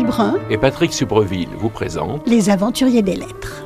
Lebrun et Patrick Subreville vous présentent Les Aventuriers des Lettres.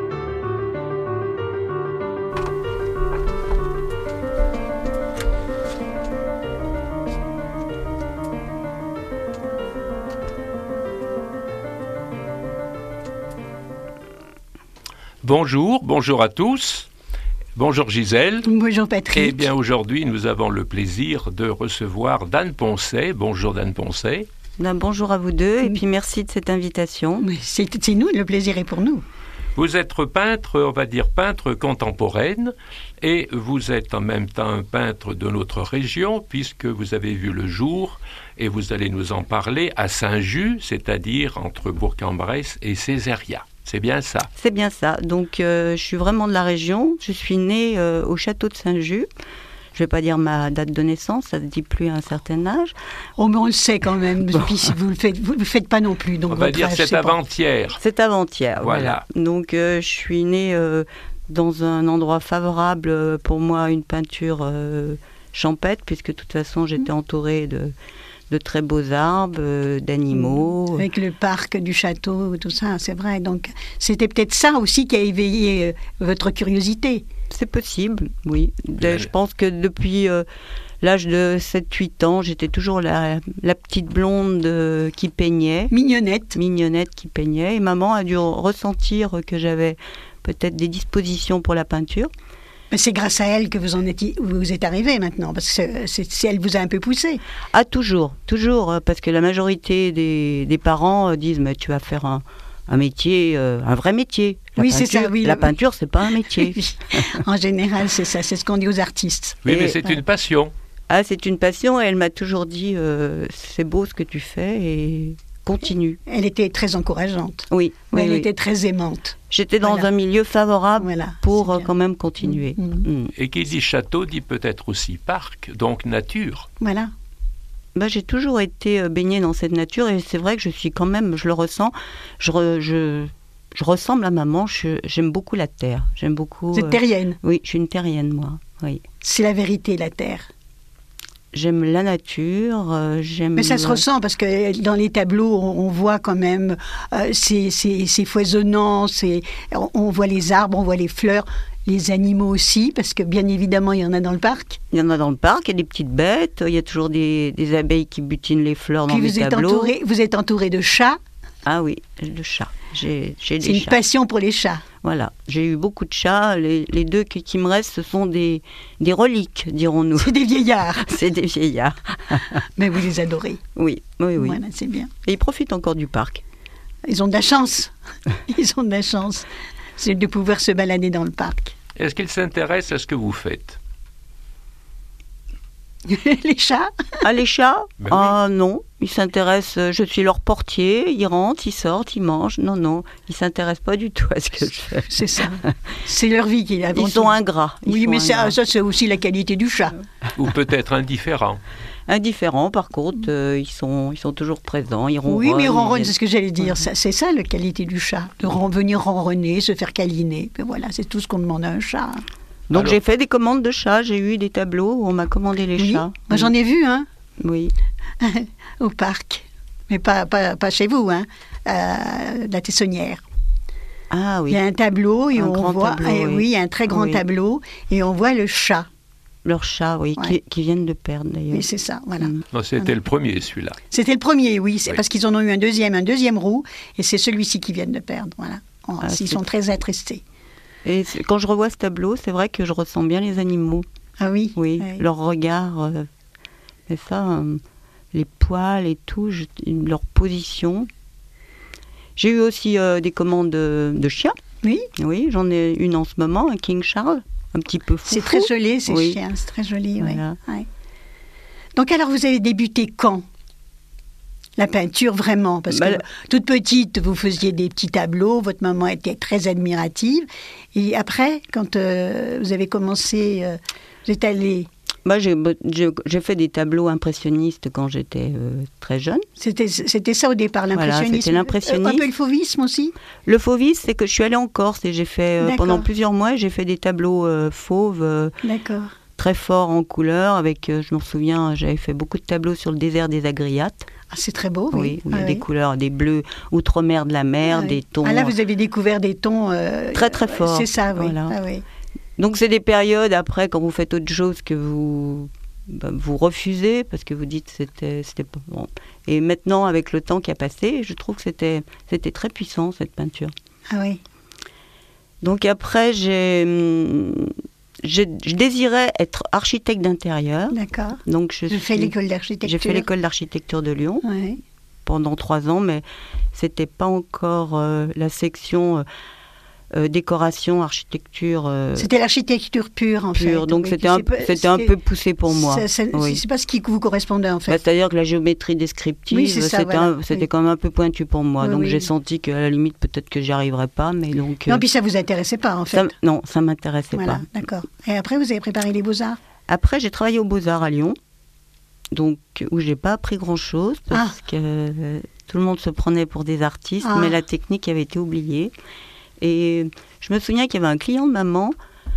Bonjour à tous. Bonjour Gisèle. Bonjour Patrick. Eh bien aujourd'hui, nous avons le plaisir de recevoir Dan Poncet. Bonjour Dan Poncet. Bonjour à vous deux et puis merci de cette invitation. C'est nous, le plaisir est pour nous. Vous êtes peintre, on va dire peintre contemporaine, et vous êtes en même temps un peintre de notre région, puisque vous avez vu le jour, et vous allez nous en parler, à Saint-Just, c'est-à-dire entre Bourg-en-Bresse et Césaria. C'est bien ça? C'est bien ça. Donc je suis vraiment de la région. Je suis née au château de Saint-Just. Je ne vais pas dire ma date de naissance, ça ne dit plus à un certain âge. Oh, mais on le sait quand même. Bon. Puis vous le faites pas non plus. Donc on va dire c'est avant-hier. C'est avant-hier, voilà. Donc je suis née dans un endroit favorable pour moi, une peinture champêtre, puisque de toute façon j'étais entourée de très beaux arbres, d'animaux. Avec le parc du château, tout ça, c'est vrai. Donc c'était peut-être ça aussi qui a éveillé votre curiosité. C'est possible, oui. Je pense que depuis l'âge de 7-8 ans, j'étais toujours la petite blonde qui peignait. Mignonnette qui peignait. Et maman a dû ressentir que j'avais peut-être des dispositions pour la peinture. Mais c'est grâce à elle que vous êtes arrivée maintenant, parce que si elle vous a un peu poussé. Ah, toujours, parce que la majorité des parents disent « mais tu vas faire un métier, un vrai métier ». Oui, c'est ça. Oui, la peinture, c'est pas un métier. Oui. En général, c'est ça, c'est ce qu'on dit aux artistes. Oui, mais c'est une passion. Ah, c'est une passion, et elle m'a toujours dit c'est beau ce que tu fais et continue. Elle était très encourageante. Oui. Elle était très aimante. J'étais dans un milieu favorable pour quand même continuer. Et qui dit château dit peut-être aussi parc, donc nature. Voilà. J'ai toujours été baignée dans cette nature, et c'est vrai que je suis quand même, je le ressens, je ressemble à maman, j'aime beaucoup la terre. J'aime beaucoup. Vous êtes terrienne? Oui, je suis une terrienne, moi. Oui. C'est la vérité, la terre. J'aime la nature, Mais ça se ressent, parce que dans les tableaux, on voit quand même, c'est foisonnant, on voit les arbres, on voit les fleurs, les animaux aussi, parce que bien évidemment, il y en a dans le parc. Il y en a dans le parc, il y a des petites bêtes, il y a toujours des abeilles qui butinent les fleurs dans les tableaux. Vous êtes entouré de chats. Ah oui, de chats. J'ai des chats. C'est une passion pour les chats. Voilà, j'ai eu beaucoup de chats. Les deux qui me restent, ce sont des reliques, dirons-nous. C'est des vieillards. C'est des vieillards. Mais vous les adorez. Oui. Voilà, c'est bien. Et ils profitent encore du parc. Ils ont de la chance. C'est de pouvoir se balader dans le parc. Est-ce qu'ils s'intéressent à ce que vous faites? Les chats? Ah, les chats? Oui. Ah non, ils s'intéressent, je suis leur portier, ils rentrent, ils sortent, ils mangent. Non, ils ne s'intéressent pas du tout à ce que je fais. C'est ça. C'est leur vie qui est avant. Ils sont ingrats. Mais ça c'est aussi la qualité du chat. Ou peut-être indifférents. Indifférents, par contre, ils sont toujours présents, ils ronronnent. Oui, mais ils ronronnent, c'est ce que j'allais dire. C'est ça la qualité du chat, de venir ronronner, se faire câliner. Et voilà, c'est tout ce qu'on demande à un chat. Donc j'ai fait des commandes de chats, j'ai eu des tableaux où on m'a commandé les chats. Moi j'en ai vu, hein. Oui. Au parc, mais pas chez vous, hein. La Tessonnière. Ah oui. Il y a un tableau et on voit, tableau, oui, il y a un très grand tableau et on voit le chat. Leurs chats, oui, qui viennent de perdre d'ailleurs. Oui, c'est ça, voilà. Non, c'était le premier, celui-là. C'était le premier, oui. C'est parce qu'ils en ont eu un deuxième roux, et c'est celui-ci qu'ils viennent de perdre, voilà. Ils sont très attristés. Et quand je revois ce tableau, c'est vrai que je ressens bien les animaux. Ah oui? Oui, leur regard, c'est ça, les poils et tout, leur position. J'ai eu aussi des commandes de chiens. Oui? Oui, j'en ai une en ce moment, un King Charles. Un petit peu foufou. C'est très joli, ces chiens, c'est très joli, voilà. Oui. Donc alors, vous avez débuté quand? La peinture, vraiment? Parce que toute petite, vous faisiez des petits tableaux, votre maman était très admirative. Et après, quand vous avez commencé, vous êtes allé... J'ai fait des tableaux impressionnistes quand j'étais très jeune. C'était ça au départ, l'impressionnisme. Voilà, c'était l'impressionnisme. Un peu le fauvisme aussi. Le fauvisme, c'est que je suis allée en Corse et j'ai fait pendant plusieurs mois, j'ai fait des tableaux fauves. D'accord. très fort en couleurs. Avec, je m'en souviens, j'avais fait beaucoup de tableaux sur le désert des Agriates. Ah, c'est très beau, oui. Oui, il y a des couleurs, des bleus outre-mer de la mer, des tons... Ah là, vous avez découvert des tons... très, très forts. C'est ça, oui. Voilà. Ah, oui. Donc, c'est des périodes, après, quand vous faites autre chose, que vous refusez, parce que vous dites c'était pas bon. Et maintenant, avec le temps qui a passé, je trouve que c'était très puissant, cette peinture. Ah oui. Donc après, je désirais être architecte d'intérieur. D'accord. Donc j'ai fait l'école d'architecture. J'ai fait l'école d'architecture de Lyon pendant 3 ans, mais c'était pas encore la section décoration, architecture. C'était l'architecture pure, en fait. Donc c'était un peu poussé pour moi. C'est pas ce qui vous correspondait, en fait. C'est-à-dire que la géométrie descriptive, c'était quand même un peu pointu pour moi. Donc j'ai senti qu'à la limite, peut-être que j'y arriverais pas. Mais donc, non, puis ça vous intéressait pas, en fait. Non, ça m'intéressait pas. D'accord. Et après, vous avez préparé les Beaux-Arts? Après, j'ai travaillé aux Beaux-Arts à Lyon, donc, où j'ai pas appris grand-chose, parce que tout le monde se prenait pour des artistes, mais la technique avait été oubliée. Et je me souviens qu'il y avait un client de maman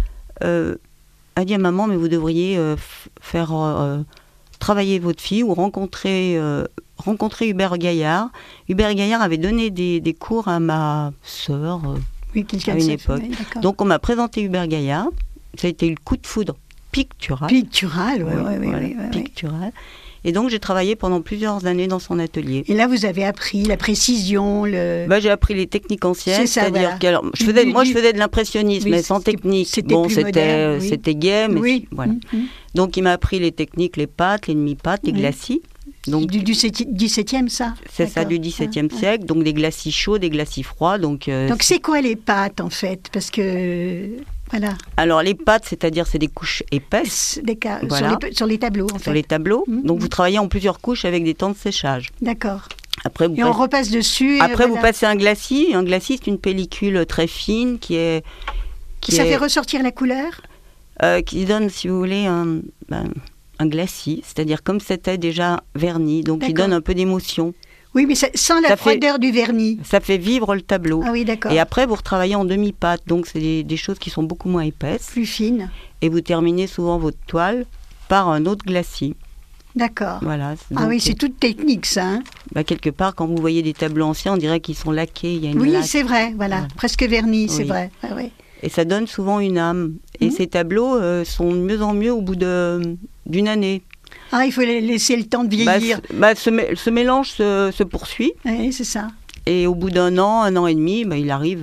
a dit à maman, mais vous devriez faire travailler votre fille ou rencontrer Hubert Gaillard. Hubert Gaillard avait donné des cours à ma sœur à une époque. Donc on m'a présenté Hubert Gaillard. Ça a été le coup de foudre pictural. Pictural, oui. Pictural. Et donc, j'ai travaillé pendant plusieurs années dans son atelier. Et là, vous avez appris la précision, j'ai appris les techniques anciennes, c'est-à-dire que je faisais de l'impressionnisme, mais sans technique. C'était gai, mais voilà. Donc, il m'a appris les techniques, les pâtes, les demi-pâtes, les glacis. Donc, du XVIIe, ça? C'est ça, du XVIIe siècle. Donc, des glacis chauds, des glacis froids. Donc c'est quoi les pâtes, en fait? Parce que... Voilà. Alors, les pâtes, c'est-à-dire, c'est des couches épaisses. Sur les tableaux, en fait. Sur les tableaux. Donc, vous travaillez en plusieurs couches avec des temps de séchage. D'accord. Après, on repasse dessus. Après, vous passez un glacis. Un glacis, c'est une pellicule très fine qui fait ressortir la couleur? Qui donne, si vous voulez, un glacis. C'est-à-dire, comme c'était déjà verni. Donc, il donne un peu d'émotion. Oui, mais sans la froideur du vernis. Ça fait vivre le tableau. Ah oui, d'accord. Et après, vous retravaillez en demi-pâte. Donc, c'est des choses qui sont beaucoup moins épaisses. Plus fines. Et vous terminez souvent votre toile par un autre glacis. D'accord. Voilà. Donc, oui, c'est toute technique, ça. Hein. Quelque part, quand vous voyez des tableaux anciens, on dirait qu'ils sont laqués. Il y a une laque. C'est vrai. Voilà. Presque vernis, c'est vrai. Ah, oui. Et ça donne souvent une âme. Et ces tableaux sont de mieux en mieux au bout d'une année. Ah, il faut laisser le temps de vieillir. Ce mélange se poursuit. Oui, c'est ça. Et au bout d'un an et demi, il arrive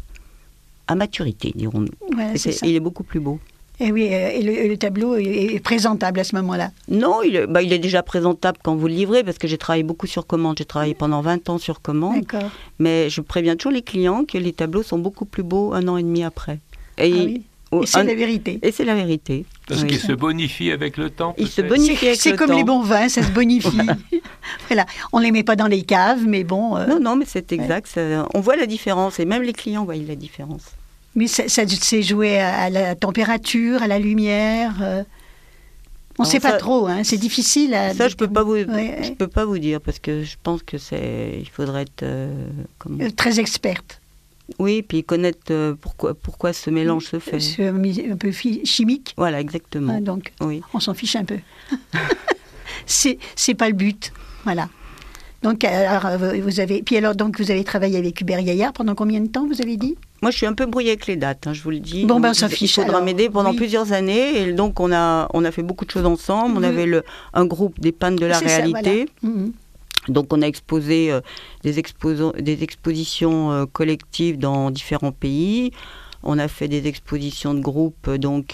à maturité, dirons-nous. Ouais, il est beaucoup plus beau. Et oui, et le tableau est présentable à ce moment-là. Non, il est déjà présentable quand vous le livrez, parce que j'ai travaillé beaucoup sur commande. J'ai travaillé pendant 20 ans sur commande. D'accord. Mais je préviens toujours les clients que les tableaux sont beaucoup plus beaux 1 an et demi après. Et c'est la vérité. Et c'est la vérité. Parce qu'il se bonifie avec le temps. Il se bonifie avec le temps. C'est comme les bons vins, ça se bonifie. Voilà. On ne les met pas dans les caves, mais bon... Non, mais c'est exact. On voit la différence, et même les clients voient la différence. Mais ça s'est joué à la température, à la lumière... On ne sait pas trop, hein. C'est difficile. Ça, je peux pas vous dire, parce que je pense que il faudrait être... très experte. Oui, puis connaître pourquoi ce mélange se fait. C'est un peu chimique. Voilà, exactement. Donc, on s'en fiche un peu. C'est pas le but. Voilà. Donc, vous avez travaillé avec Hubert Gaillard pendant combien de temps, vous avez dit? Moi, je suis un peu brouillée avec les dates, je vous le dis. Bon, on s'en fiche. Il faudra m'aider pendant plusieurs années. Et donc, on a fait beaucoup de choses ensemble. On avait un groupe des peintres de la réalité. Ça, voilà. Donc, on a exposé des expositions collectives dans différents pays. On a fait des expositions de groupe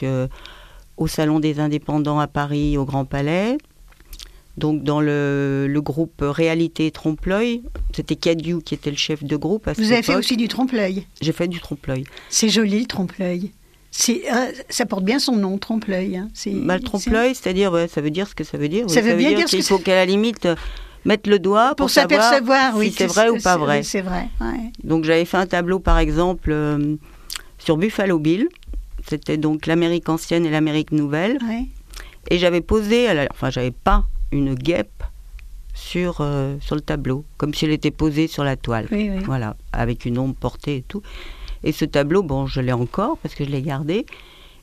au Salon des Indépendants à Paris, au Grand Palais. Donc, dans le groupe Réalité Trompe-l'œil, c'était Cadieu qui était le chef de groupe à cette époque. Vous avez fait aussi du trompe-l'œil? J'ai fait du trompe-l'œil. C'est joli, le trompe-l'œil. Ça porte bien son nom, trompe-l'œil. Hein. Le trompe-l'œil, c'est-à-dire, ça veut dire ce que ça veut dire. Ça veut bien dire qu'il faut qu'à la limite... mettre le doigt pour s'apercevoir si c'est vrai ou pas vrai. C'est vrai, ouais. Donc j'avais fait un tableau par exemple sur Buffalo Bill. C'était donc l'Amérique ancienne et l'Amérique nouvelle. Ouais. Et j'avais posé, j'avais peint une guêpe sur le tableau, comme si elle était posée sur la toile. Oui. Voilà, avec une ombre portée et tout. Et ce tableau, je l'ai encore parce que je l'ai gardé.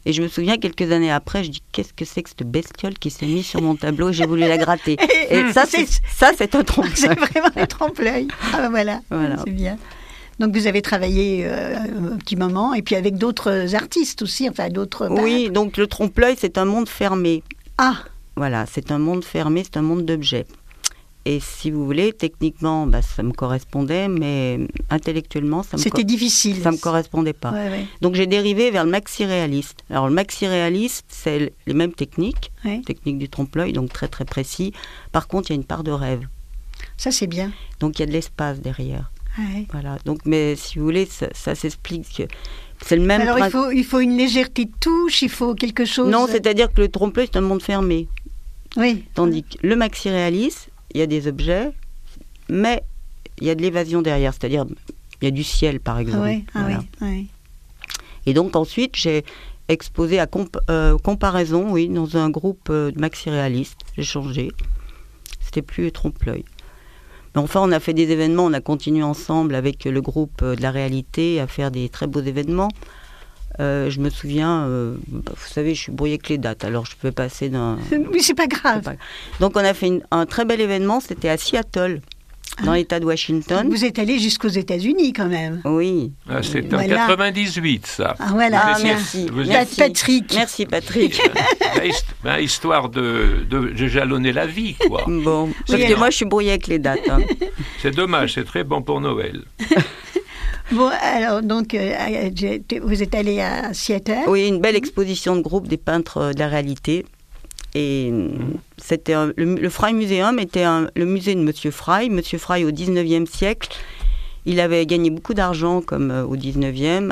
Et je me souviens, quelques années après, je dis, qu'est-ce que c'est que cette bestiole qui s'est mise sur mon tableau et j'ai voulu la gratter. Et ça, c'est un trompe-l'œil. C'est vraiment un trompe-l'œil. Ah, voilà. C'est bien. Donc, vous avez travaillé un petit moment, et puis avec d'autres artistes aussi, enfin d'autres... Oui, donc le trompe-l'œil, c'est un monde fermé. Ah. Voilà, c'est un monde fermé, c'est un monde d'objets. Et si vous voulez, techniquement, ça me correspondait, mais intellectuellement, c'était difficile. Ça ne me correspondait pas. Ouais. Donc j'ai dérivé vers le maxi-réaliste. Alors le maxi-réaliste, c'est les mêmes techniques, technique du trompe-l'œil, donc très très précis. Par contre, il y a une part de rêve. Ça, c'est bien. Donc il y a de l'espace derrière. Ouais. Voilà. Donc, mais si vous voulez, ça s'explique que c'est le même... Alors il faut une légèreté de touche, il faut quelque chose... Non, c'est-à-dire que le trompe-l'œil, c'est un monde fermé. Oui. Tandis que le maxi-réaliste, il y a des objets, mais il y a de l'évasion derrière, c'est-à-dire il y a du ciel, par exemple. Oui. Et donc ensuite, j'ai exposé à comparaison, dans un groupe de maxi-réalistes. J'ai changé. C'était plus trompe-l'œil. Mais enfin, on a fait des événements, on a continué ensemble avec le groupe de la réalité à faire des très beaux événements. Je me souviens, vous savez, je suis brouillée avec les dates, alors je peux passer d'un... Mais c'est pas grave. Donc on a fait un très bel événement, c'était à Seattle, dans l'État de Washington. Vous êtes allé jusqu'aux États-Unis quand même. Oui. C'est en 98, ça. Ah voilà. Merci. Patrick. Merci Patrick. Histoire de jalonner la vie, quoi. Bon, parce que moi je suis brouillée avec les dates. C'est dommage, c'est très bon pour Noël. Bon, alors, donc, vous êtes allé à Seattle. Oui, une belle exposition de groupe des peintres de la réalité. Et c'était le Frey Museum était le musée de Monsieur Frey. Monsieur Frey, au 19e siècle, il avait gagné beaucoup d'argent, comme au 19e,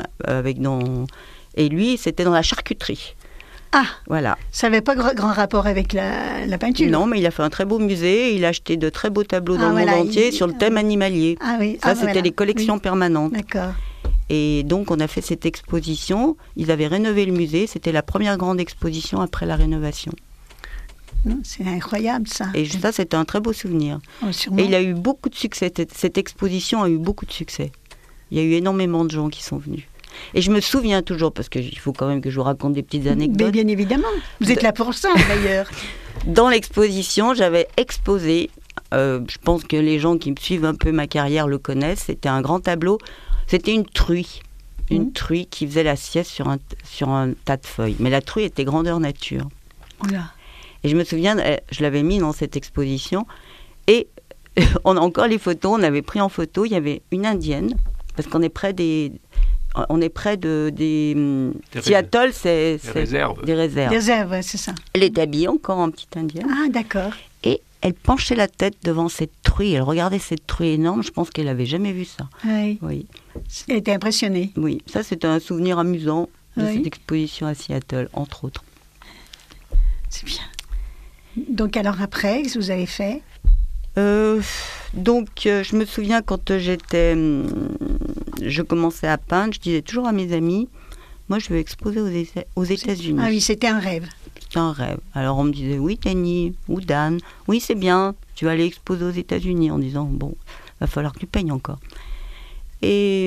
et lui, c'était dans la charcuterie. Ah, voilà. Ça n'avait pas grand rapport avec la peinture. Non, mais il a fait un très beau musée. Il a acheté de très beaux tableaux dans le monde entier sur le thème animalier. Ah oui. Ça, c'était les collections permanentes. D'accord. Et donc, on a fait cette exposition. Ils avaient rénové le musée. C'était la première grande exposition après la rénovation. C'est incroyable, ça. Et ça, c'était un très beau souvenir. Oh, sûrement. Et il a eu beaucoup de succès. Cette exposition a eu beaucoup de succès. Il y a eu énormément de gens qui sont venus. Et je me souviens toujours, parce qu'il faut quand même que je vous raconte des petites anecdotes. Mais bien évidemment, vous êtes là pour ça d'ailleurs. Dans l'exposition, j'avais exposé, je pense que les gens qui me suivent un peu ma carrière le connaissent, c'était un grand tableau, c'était une truie. Une truie qui faisait la sieste sur un tas de feuilles. Mais la truie était grandeur nature. Oula. Et je me souviens, je l'avais mis dans cette exposition, et on a encore les photos, on avait pris en photo, il y avait une indienne, parce qu'on est près des Seattle, c'est des réserves. Des réserves. Des réserves, c'est ça. Elle était habillée encore en petite indienne. Ah, d'accord. Et elle penchait la tête devant cette truie. Elle regardait cette truie énorme. Je pense qu'elle n'avait jamais vu ça. Oui. Elle était impressionnée. Oui, ça c'était un souvenir amusant de cette exposition à Seattle, entre autres. C'est bien. Donc alors après, qu'est-ce que vous avez fait ? Donc, je me souviens quand je commençais à peindre, je disais toujours à mes amis, moi je veux exposer aux États-Unis. Ah oui, c'était un rêve. C'était un rêve. Alors on me disait, oui Dany, ou Dan, oui c'est bien, tu vas aller exposer aux États-Unis, en disant, bon, va falloir que tu peignes encore. Et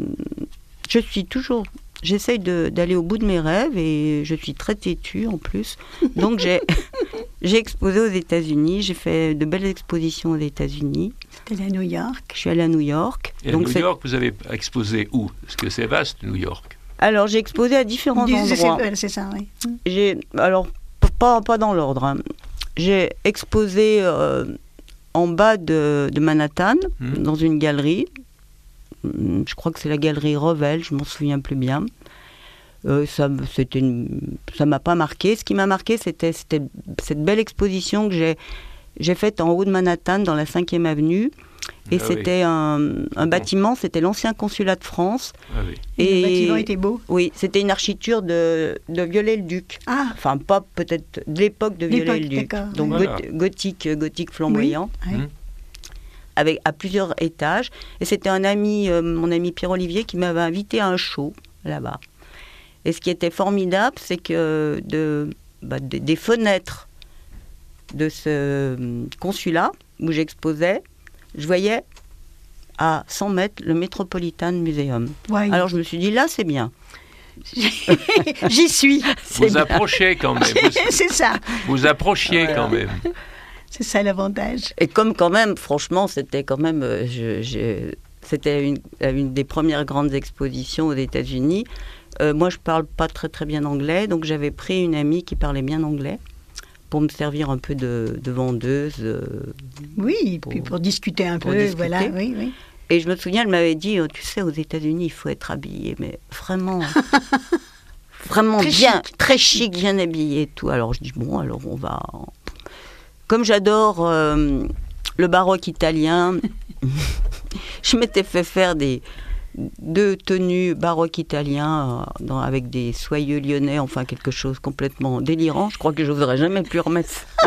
j'essaye d'aller au bout de mes rêves, et je suis très têtue en plus, donc j'ai exposé aux États-Unis, j'ai fait de belles expositions aux États-Unis. C'était à New York. Je suis allée à New York. Et donc à New York, vous avez exposé où ? Parce que c'est vaste, New York. Alors, j'ai exposé à différents endroits. C'est ça, oui. Alors, pas dans l'ordre. Hein. J'ai exposé en bas de Manhattan, dans une galerie. Je crois que c'est la galerie Revel, je m'en souviens plus bien. Ça m'a pas marqué. Ce qui m'a marqué, c'était cette belle exposition que j'ai faite en haut de Manhattan, dans la 5e avenue. Et c'était un bâtiment, c'était l'ancien consulat de France. Ah oui. Et le bâtiment était beau. Oui, c'était une architure de Viollet-le-Duc. Ah. Enfin, pas peut-être de l'époque de Viollet-le-Duc. Donc voilà. gothique flamboyant. Oui. À plusieurs étages. Et c'était mon ami Pierre-Olivier, qui m'avait invité à un show là-bas. Et ce qui était formidable, c'est que des fenêtres de ce consulat où j'exposais, je voyais à 100 mètres le Metropolitan Museum. Ouais. Alors je me suis dit, là c'est bien. J'y suis. Vous approchez quand même. C'est ça. Vous approchiez quand même. C'est ça l'avantage. Et comme quand même, franchement, c'était quand même... c'était une des premières grandes expositions aux États-Unis. Moi, je parle pas très très bien anglais, donc j'avais pris une amie qui parlait bien anglais pour me servir un peu de vendeuse. Oui, puis pour discuter un peu, voilà. Oui, oui. Et je me souviens, elle m'avait dit, tu sais, aux États-Unis, il faut être habillé, mais vraiment, vraiment très bien, chic. Très chic, bien habillé et tout. Alors je dis, bon, alors on va... Comme j'adore le baroque italien, je m'étais fait faire 2 tenues baroque italien avec des soyeux lyonnais, enfin quelque chose complètement délirant. Je crois que je n'oserais jamais plus remettre ça.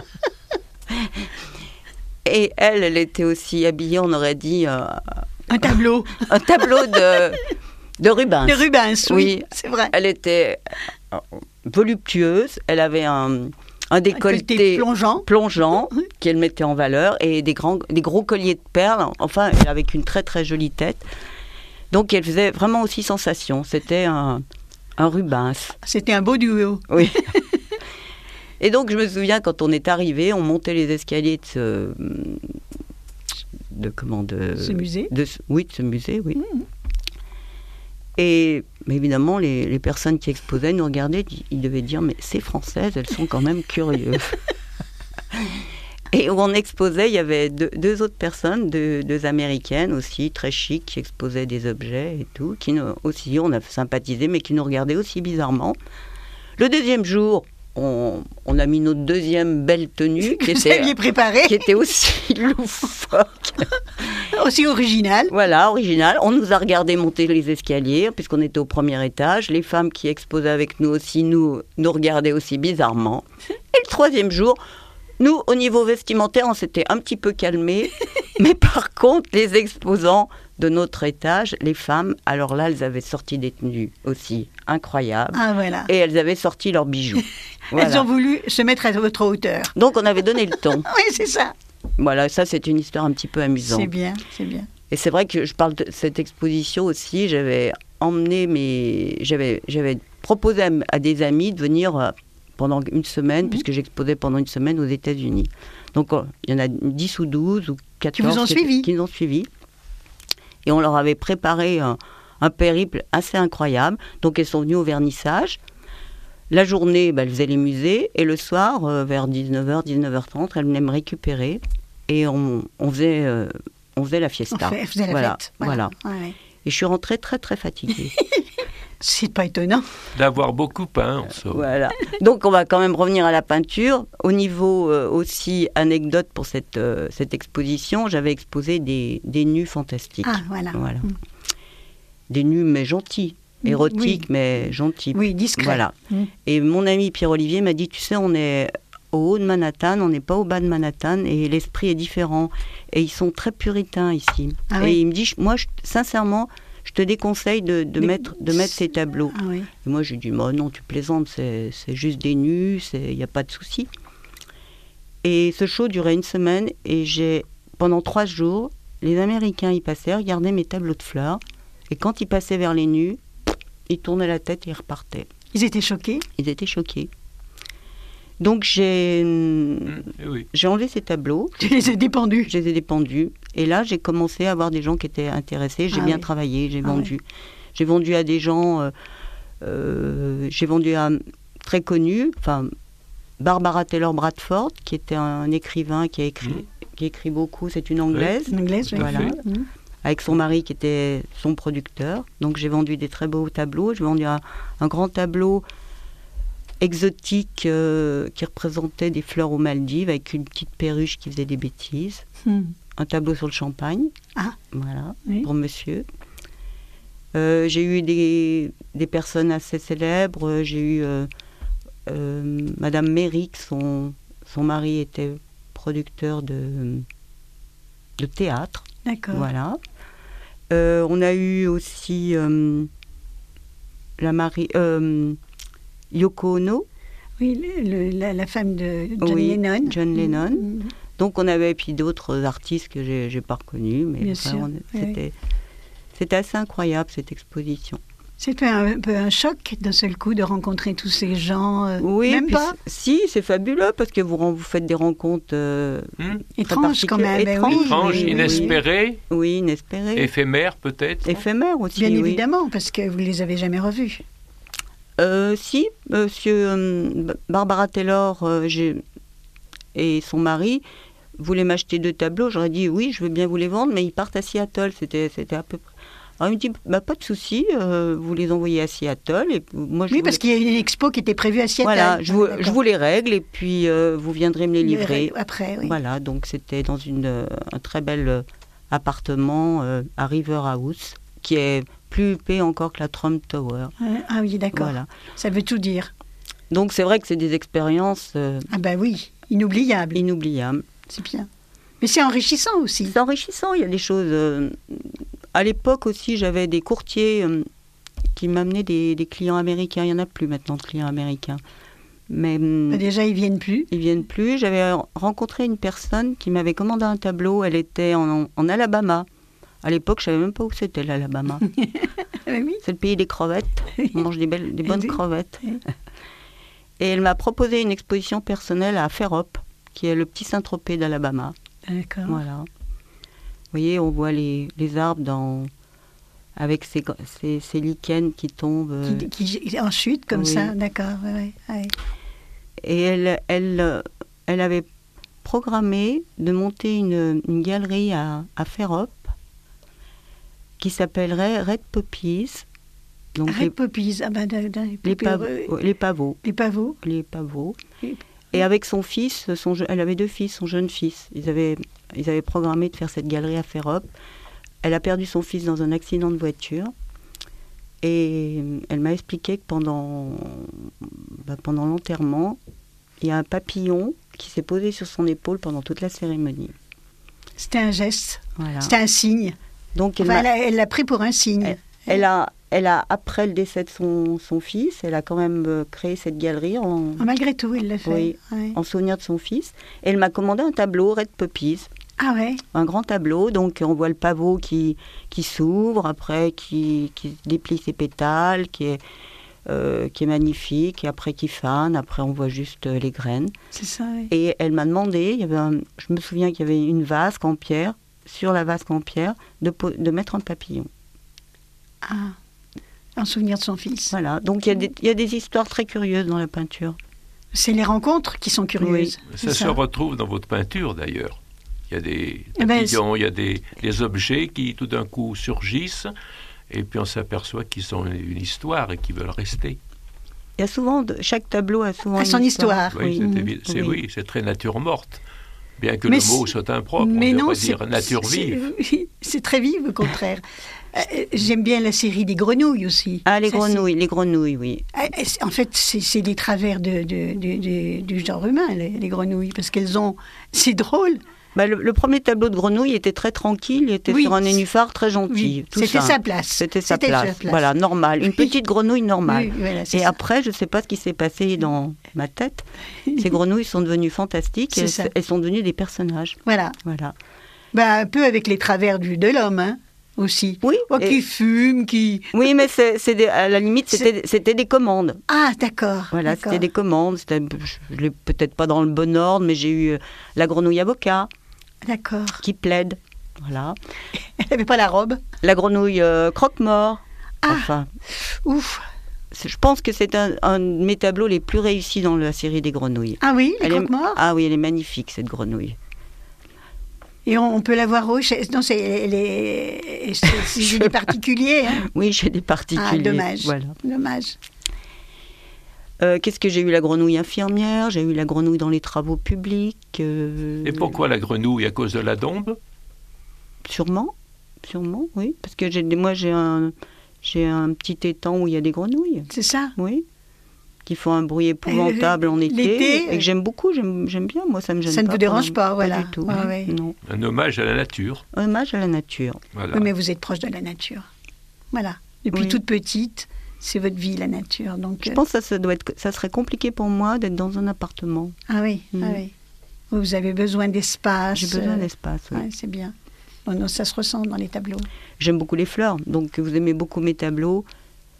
Et elle était aussi habillée, on aurait dit... un tableau. Un tableau de Rubens. De Rubens, oui, c'est vrai. Elle était voluptueuse, elle avait un décolleté plongeant qu'elle mettait en valeur et des gros colliers de perles, enfin, avec une très très jolie tête. Donc elle faisait vraiment aussi sensation. C'était un Rubens. C'était un beau duo. Oui. Et donc je me souviens quand on est arrivé, on montait les escaliers de ce musée. De ce musée, oui. Mmh. Et évidemment, les personnes qui exposaient nous regardaient, ils devaient dire, mais ces Françaises, elles sont quand même curieuses. Et où on exposait, il y avait deux autres personnes, deux Américaines aussi, très chic, qui exposaient des objets et tout, qui aussi, on a sympathisé, mais qui nous regardaient aussi bizarrement. Le deuxième jour, on a mis notre deuxième belle tenue qui était aussi loufoque. Aussi originale. Voilà, originale. On nous a regardé monter les escaliers puisqu'on était au premier étage. Les femmes qui exposaient avec nous aussi nous regardaient aussi bizarrement. Et le troisième jour, nous, au niveau vestimentaire, on s'était un petit peu calmés. Mais par contre, les exposants de notre étage, les femmes, alors là, elles avaient sorti des tenues aussi incroyables. Ah, voilà. Et elles avaient sorti leurs bijoux. Voilà. Elles ont voulu se mettre à votre hauteur. Donc, on avait donné le ton. Oui, c'est ça. Voilà, ça, c'est une histoire un petit peu amusante. C'est bien, c'est bien. Et c'est vrai que je parle de cette exposition aussi. J'avais proposé à des amis de venir pendant une semaine, puisque j'exposais pendant une semaine aux États-Unis. Donc, il y en a 10 ou 12 ou 14 qui nous ont suivis. Et on leur avait préparé un périple assez incroyable. Donc, elles sont venues au vernissage. La journée, elles faisaient les musées. Et le soir, vers 19h, 19h30, elles venaient me récupérer. Et on faisait la fiesta. On faisait la fête. Voilà. Ouais. Et je suis rentrée très, très fatiguée. C'est pas étonnant. D'avoir beaucoup peint, en somme. Voilà. Donc, on va quand même revenir à la peinture. Au niveau aussi, anecdote pour cette exposition, j'avais exposé des nus fantastiques. Ah, voilà. Des nus, mais gentils. Érotiques, mais gentils. Oui, discrets. Voilà. Et mon ami Pierre-Olivier m'a dit, tu sais, on est au haut de Manhattan, on n'est pas au bas de Manhattan, et l'esprit est différent. Et ils sont très puritains ici. Ah, et il me dit, moi, sincèrement, je te déconseille de mettre ces tableaux. Ah, oui. Et moi, j'ai dit, non, tu plaisantes, c'est juste des nus, il n'y a pas de souci. Et ce show durait une semaine, et pendant 3 jours, les Américains y passaient, regardaient mes tableaux de fleurs, et quand ils passaient vers les nus, ils tournaient la tête et ils repartaient. Ils étaient choqués ? Ils étaient choqués. Donc j'ai enlevé ces tableaux. Tu les as dépendus ? Je les ai dépendus. Et là, j'ai commencé à avoir des gens qui étaient intéressés. J'ai bien travaillé, j'ai vendu. Oui. J'ai vendu à des gens... j'ai vendu à très connus. Enfin, Barbara Taylor Bradford, qui était un écrivain qui écrit beaucoup. C'est une Anglaise. Une Anglaise, oui. Voilà. Avec son mari qui était son producteur. Donc j'ai vendu des très beaux tableaux. J'ai vendu un grand tableau exotique qui représentait des fleurs aux Maldives avec une petite perruche qui faisait des bêtises. Un tableau sur le champagne. Ah, voilà, pour monsieur. J'ai eu des personnes assez célèbres. J'ai eu Madame Méric, son mari était producteur de théâtre. D'accord. Voilà. On a eu aussi Yoko Ono. Oui, la femme de John Lennon. John Lennon. Donc on avait puis d'autres artistes que j'ai pas reconnus, mais bien sûr, c'était assez incroyable cette exposition. C'était un peu un choc d'un seul coup de rencontrer tous ces gens. Oui, même pas. Si, c'est fabuleux parce que vous faites des rencontres étranges quand même. Étranges, inespérées. Oui, inespérées. Éphémères peut-être. Éphémères aussi. Bien évidemment, parce que vous les avez jamais revus. Si, monsieur Barbara Taylor et son mari voulaient m'acheter 2 tableaux. J'aurais dit oui, je veux bien vous les vendre, mais ils partent à Seattle. C'était à peu près. Alors il me dit pas de souci, vous les envoyez à Seattle. Et moi, parce qu'il y a une expo qui était prévue à Seattle. Voilà, je vous les règle et puis vous viendrez me les livrer. Après, oui. Voilà, donc c'était dans un très bel appartement à River House, qui est plus huppé encore que la Trump Tower. Ah oui, d'accord. Voilà. Ça veut tout dire. Donc c'est vrai que c'est des expériences... ah ben oui, inoubliables. Inoubliables. C'est bien. Mais c'est enrichissant aussi. C'est enrichissant, il y a des choses... À l'époque aussi, j'avais des courtiers qui m'amenaient des clients américains. Il n'y en a plus maintenant de clients américains. Mais déjà, ils viennent plus. Ils viennent plus. J'avais rencontré une personne qui m'avait commandé un tableau. Elle était en Alabama. À l'époque, je ne savais même pas où c'était l'Alabama. Oui. C'est le pays des crevettes. On mange des bonnes crevettes. Et elle m'a proposé une exposition personnelle à Fairhope, qui est le petit Saint-Tropez d'Alabama. D'accord. Voilà. Vous voyez, on voit les arbres avec ces lichens qui tombent. Qui en chute comme ça, d'accord. Ouais. Et elle avait programmé de monter une galerie à Fairhope qui s'appellerait Red Poppies. Donc Red Poppies, les pavots. Les pavots. Les pavots. Et avec son fils, elle avait 2 fils, son jeune fils. Ils avaient programmé de faire cette galerie à Fairhope. Elle a perdu son fils dans un accident de voiture. Et elle m'a expliqué que pendant l'enterrement, il y a un papillon qui s'est posé sur son épaule pendant toute la cérémonie. C'était un geste, voilà. C'était un signe. Donc elle l'a pris pour un signe. Elle a, après le décès de son fils, elle a quand même créé cette galerie. Malgré tout, elle l'a fait. Oui, en souvenir de son fils. Et elle m'a commandé un tableau, Red Poppies. Ah ouais. Un grand tableau, donc on voit le pavot qui s'ouvre, après qui déplie ses pétales, qui est magnifique, et après qui fane, après on voit juste les graines. C'est ça, oui. Et elle m'a demandé, je me souviens qu'il y avait une vasque en pierre, sur la vasque en pierre, de mettre un papillon. Ah, en souvenir de son fils. Voilà, donc il y a des histoires très curieuses dans la peinture. C'est les rencontres qui sont curieuses. Oui. Ça se retrouve dans votre peinture d'ailleurs. Il y a des papillons, il y a des objets qui tout d'un coup surgissent et puis on s'aperçoit qu'ils ont une histoire et qu'ils veulent rester. Il y a souvent, chaque tableau a souvent son histoire. Oui, c'est très nature morte. Bien que le mot soit impropre, on devrait dire nature vive. C'est très vive, au contraire. J'aime bien la série des grenouilles aussi. Ah, les grenouilles, oui. En fait, c'est des travers du genre humain, les grenouilles, parce qu'elles ont... C'est drôle. Le premier tableau de grenouille était très tranquille, il était sur un nénuphar très gentil. C'était sa place. C'était sa place. Voilà, normal. Une petite grenouille normale. Et après, je ne sais pas ce qui s'est passé dans ma tête. Ces grenouilles sont devenues fantastiques. Elles sont devenues des personnages. Voilà. Un peu avec les travers de l'homme, hein, aussi. Oui. Qui fume, qui... Oui, mais à la limite, c'était des commandes. Ah, d'accord. Voilà, c'était des commandes. Je ne l'ai peut-être pas dans le bon ordre, mais j'ai eu la grenouille avocat. D'accord. Qui plaide, voilà. Elle n'avait pas la robe. La grenouille croque-mort. Ah, enfin, ouf. Je pense que c'est un de mes tableaux les plus réussis dans la série des grenouilles. Ah oui, les croque-morts. Ah oui, elle est magnifique, cette grenouille. Et on peut la voir où? Non, j'ai des particuliers. Hein. Oui, j'ai des particuliers. Ah, dommage. Voilà. Dommage. Qu'est-ce que j'ai eu? La grenouille infirmière, j'ai eu la grenouille dans les travaux publics. Et pourquoi la grenouille? À cause de la dombe? Sûrement, oui. Parce que j'ai un petit étang où il y a des grenouilles. C'est ça? Oui. Qui font un bruit épouvantable en été. Et que j'aime beaucoup, j'aime bien. Moi, ça me gêne pas. Ça ne vous dérange pas, voilà. Pas du tout. Non. Un hommage à la nature. Un hommage à la nature. Voilà. Oui, mais vous êtes proche de la nature. Voilà. Depuis toute petite... C'est votre vie, la nature. Donc, je pense que ça serait compliqué pour moi d'être dans un appartement. Ah oui, ah oui. Vous avez besoin d'espace. J'ai besoin d'espace, oui. Ouais, c'est bien. Non, ça se ressent dans les tableaux. J'aime beaucoup les fleurs, donc vous aimez beaucoup mes tableaux.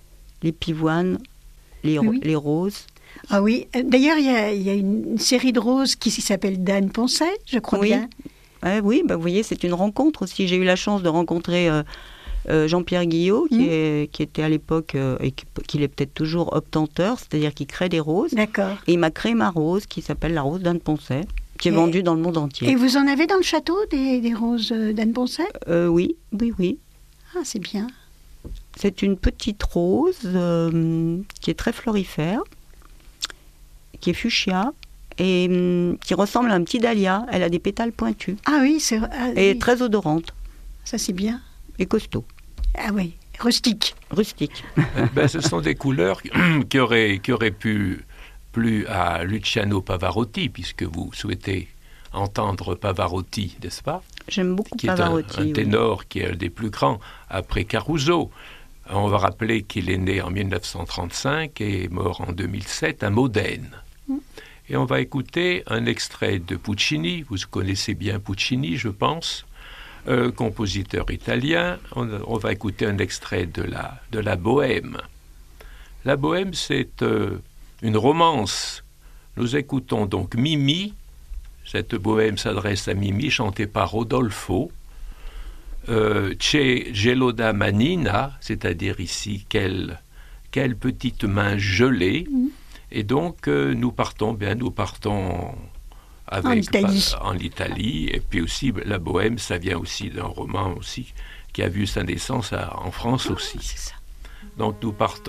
les pivoines, les roses. Ah oui, d'ailleurs, il y a une série de roses qui s'appelle d'Anne Poncet, je crois bien. Oui, vous voyez, c'est une rencontre aussi. J'ai eu la chance de rencontrer Jean-Pierre Guillot, qui était à l'époque, et qui est peut-être toujours, obtenteur, c'est-à-dire qui crée des roses. D'accord. Et il m'a créé ma rose, qui s'appelle la rose d'Anne Poncet, qui est vendue dans le monde entier. Et vous en avez dans le château, des roses d'Anne Poncet ? Oui. Ah, c'est bien. C'est une petite rose qui est très florifère, qui est fuchsia et qui ressemble à un petit dahlia. Elle a des pétales pointus. Ah oui, et très odorante. Ça, c'est bien. Et costaud. Ah oui, rustique. Ce sont des couleurs qui auraient pu plu à Luciano Pavarotti, puisque vous souhaitez entendre Pavarotti, n'est-ce pas ? J'aime beaucoup Pavarotti. Qui est un ténor qui est un des plus grands après Caruso. On va rappeler qu'il est né en 1935 et est mort en 2007 à Modène. Et on va écouter un extrait de Puccini. Vous connaissez bien Puccini, je pense, compositeur italien. On va écouter un extrait de la Bohème. La Bohème, c'est une romance. Nous écoutons donc Mimi. Cette Bohème s'adresse à Mimi, chantée par Rodolfo. C'è geloda manina, c'est-à-dire ici quelle petite main gelée. Et donc nous partons en Italie. Et puis aussi la Bohème, ça vient aussi d'un roman aussi qui a vu sa naissance en France aussi. C'est ça. Donc nous partons.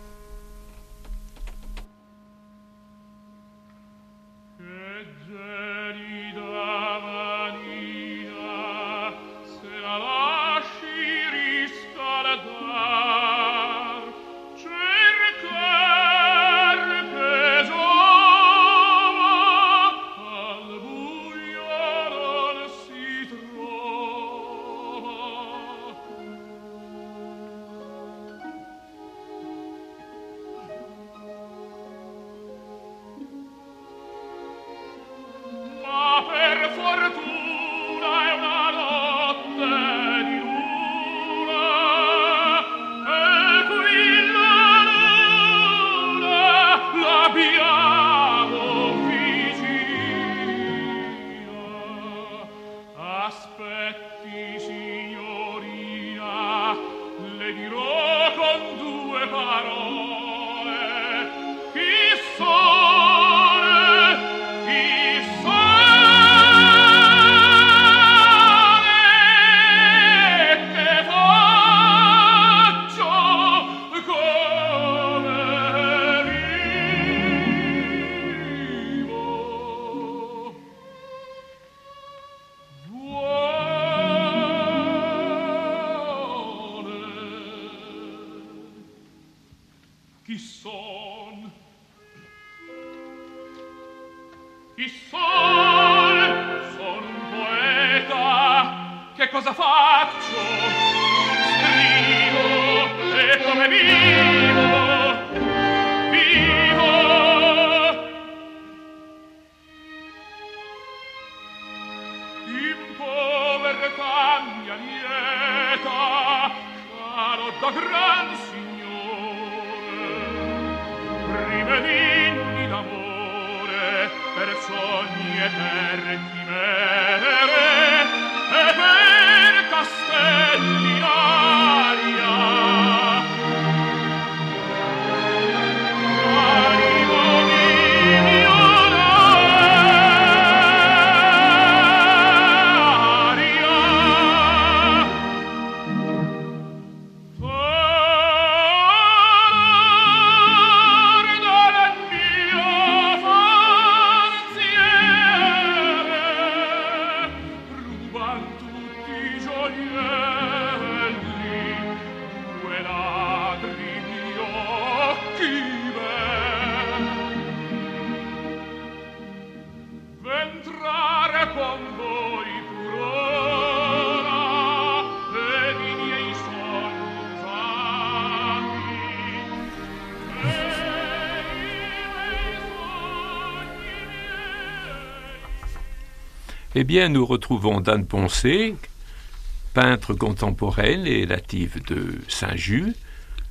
Eh bien, nous retrouvons d'Anne Poncet, peintre contemporaine et native de Saint-Just,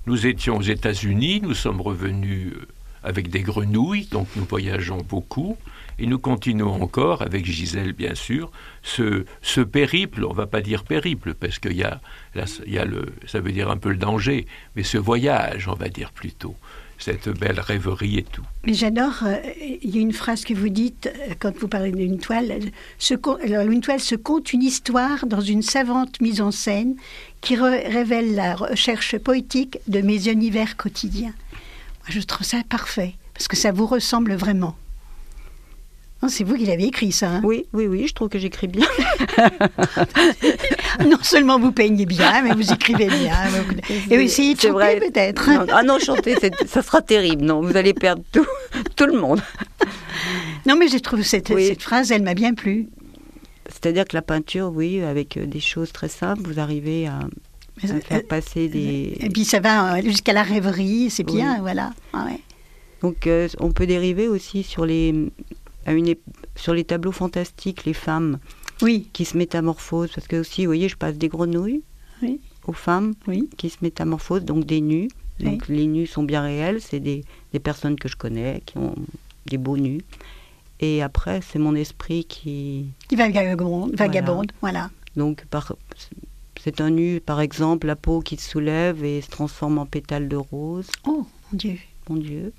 Nous étions aux États-Unis, nous sommes revenus avec des grenouilles, donc nous voyageons beaucoup. Et nous continuons encore, avec Gisèle bien sûr, ce périple, on ne va pas dire périple, parce qu'il y a ça veut dire un peu le danger, mais ce voyage, on va dire plutôt, cette belle rêverie et tout. Mais j'adore, il y a une phrase que vous dites quand vous parlez d'une toile, alors une toile se conte une histoire dans une savante mise en scène qui révèle la recherche poétique de mes univers quotidiens. Moi, je trouve ça parfait, parce que ça vous ressemble vraiment. Non, c'est vous qui l'avez écrit, ça. Hein? Oui, je trouve que j'écris bien. Non seulement vous peignez bien, mais vous écrivez bien. Et vous essayez de chanter, peut-être. Non, chanter, ça sera terrible. Non, vous allez perdre tout le monde. Non, mais je trouve cette phrase, elle m'a bien plu. C'est-à-dire que la peinture, oui, avec des choses très simples, vous arrivez à faire passer des... Et puis ça va jusqu'à la rêverie, c'est bien, voilà. Ah ouais. Donc on peut dériver aussi sur les tableaux fantastiques, les femmes qui se métamorphosent. Parce que aussi, vous voyez, je passe des grenouilles aux femmes qui se métamorphosent, donc des nus. Donc les nus sont bien réels, c'est des personnes que je connais, qui ont des beaux nus. Et après, c'est mon esprit qui vagabonde, voilà. Donc c'est un nu, par exemple, la peau qui se soulève et se transforme en pétales de rose. Oh, mon Dieu. Mon Dieu.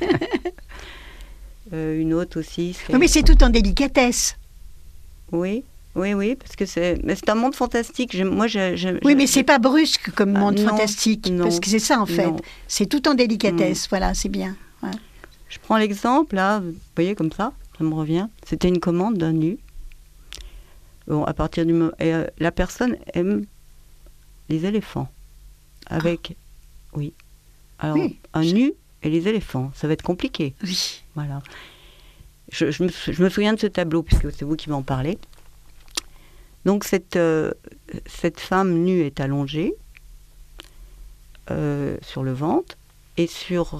Une autre aussi. Oui, mais c'est tout en délicatesse. Oui, parce que c'est un monde fantastique. Oui, mais c'est pas brusque comme monde fantastique, parce que c'est ça en fait. Non. C'est tout en délicatesse, voilà, c'est bien. Ouais. Je prends l'exemple, là, vous voyez comme ça me revient. C'était une commande d'un nu. Bon, à partir du moment... la personne aime les éléphants. Avec... Oui. Alors, un nu et les éléphants, ça va être compliqué. Oui. Voilà. Je me souviens de ce tableau, puisque c'est vous qui m'en parlez. Donc, cette femme nue est allongée sur le ventre et sur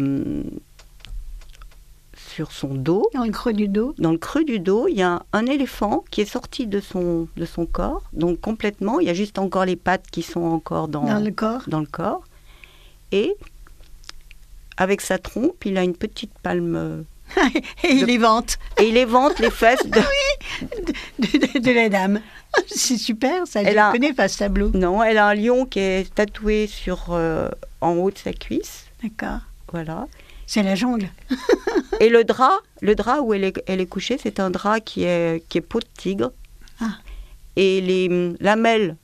son dos. Dans le creux du dos. Dans le creux du dos, il y a un éléphant qui est sorti de son corps, donc complètement. Il y a juste encore les pattes qui sont encore dans le corps. Et avec sa trompe, il a une petite palme. Et il évente. Et il évente les fesses de la dame. C'est super, ça. Je ne connais pas ce tableau. Non, elle a un lion qui est tatoué en haut de sa cuisse. D'accord. Voilà. C'est la jungle. Et le drap où elle est couchée, c'est un drap qui est peau de tigre. Ah. Et les lamelles,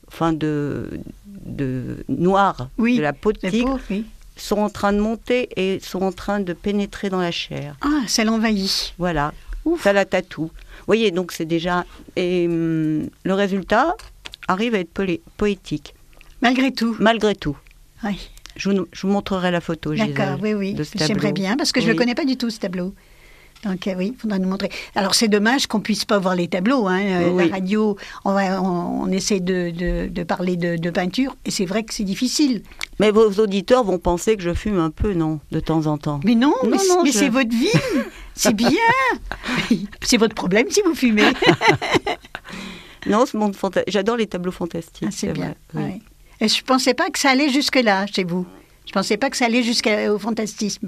noires de la peau de tigre sont en train de monter et sont en train de pénétrer dans la chair. Ah, ça l'envahit. Voilà. Ouf. Ça la tatoue. Vous voyez, donc c'est déjà... Et le résultat arrive à être poétique. Malgré tout. Oui. Je vous montrerai la photo, Gisèle. D'accord, oui. J'aimerais bien, parce que je ne le connais pas du tout, ce tableau. Donc oui, il faudra nous montrer. Alors c'est dommage qu'on ne puisse pas voir les tableaux. Hein. La radio, on essaie de parler de peinture, et c'est vrai que c'est difficile. Mais vos auditeurs vont penser que je fume un peu, non, de temps en temps. Mais non, mais c'est votre vie. C'est bien. C'est votre problème si vous fumez. Non, j'adore les tableaux fantastiques. Ah, c'est bien. Vrai, oui. Et je ne pensais pas que ça allait jusque-là, chez vous. Je ne pensais pas que ça allait jusqu'au fantastisme.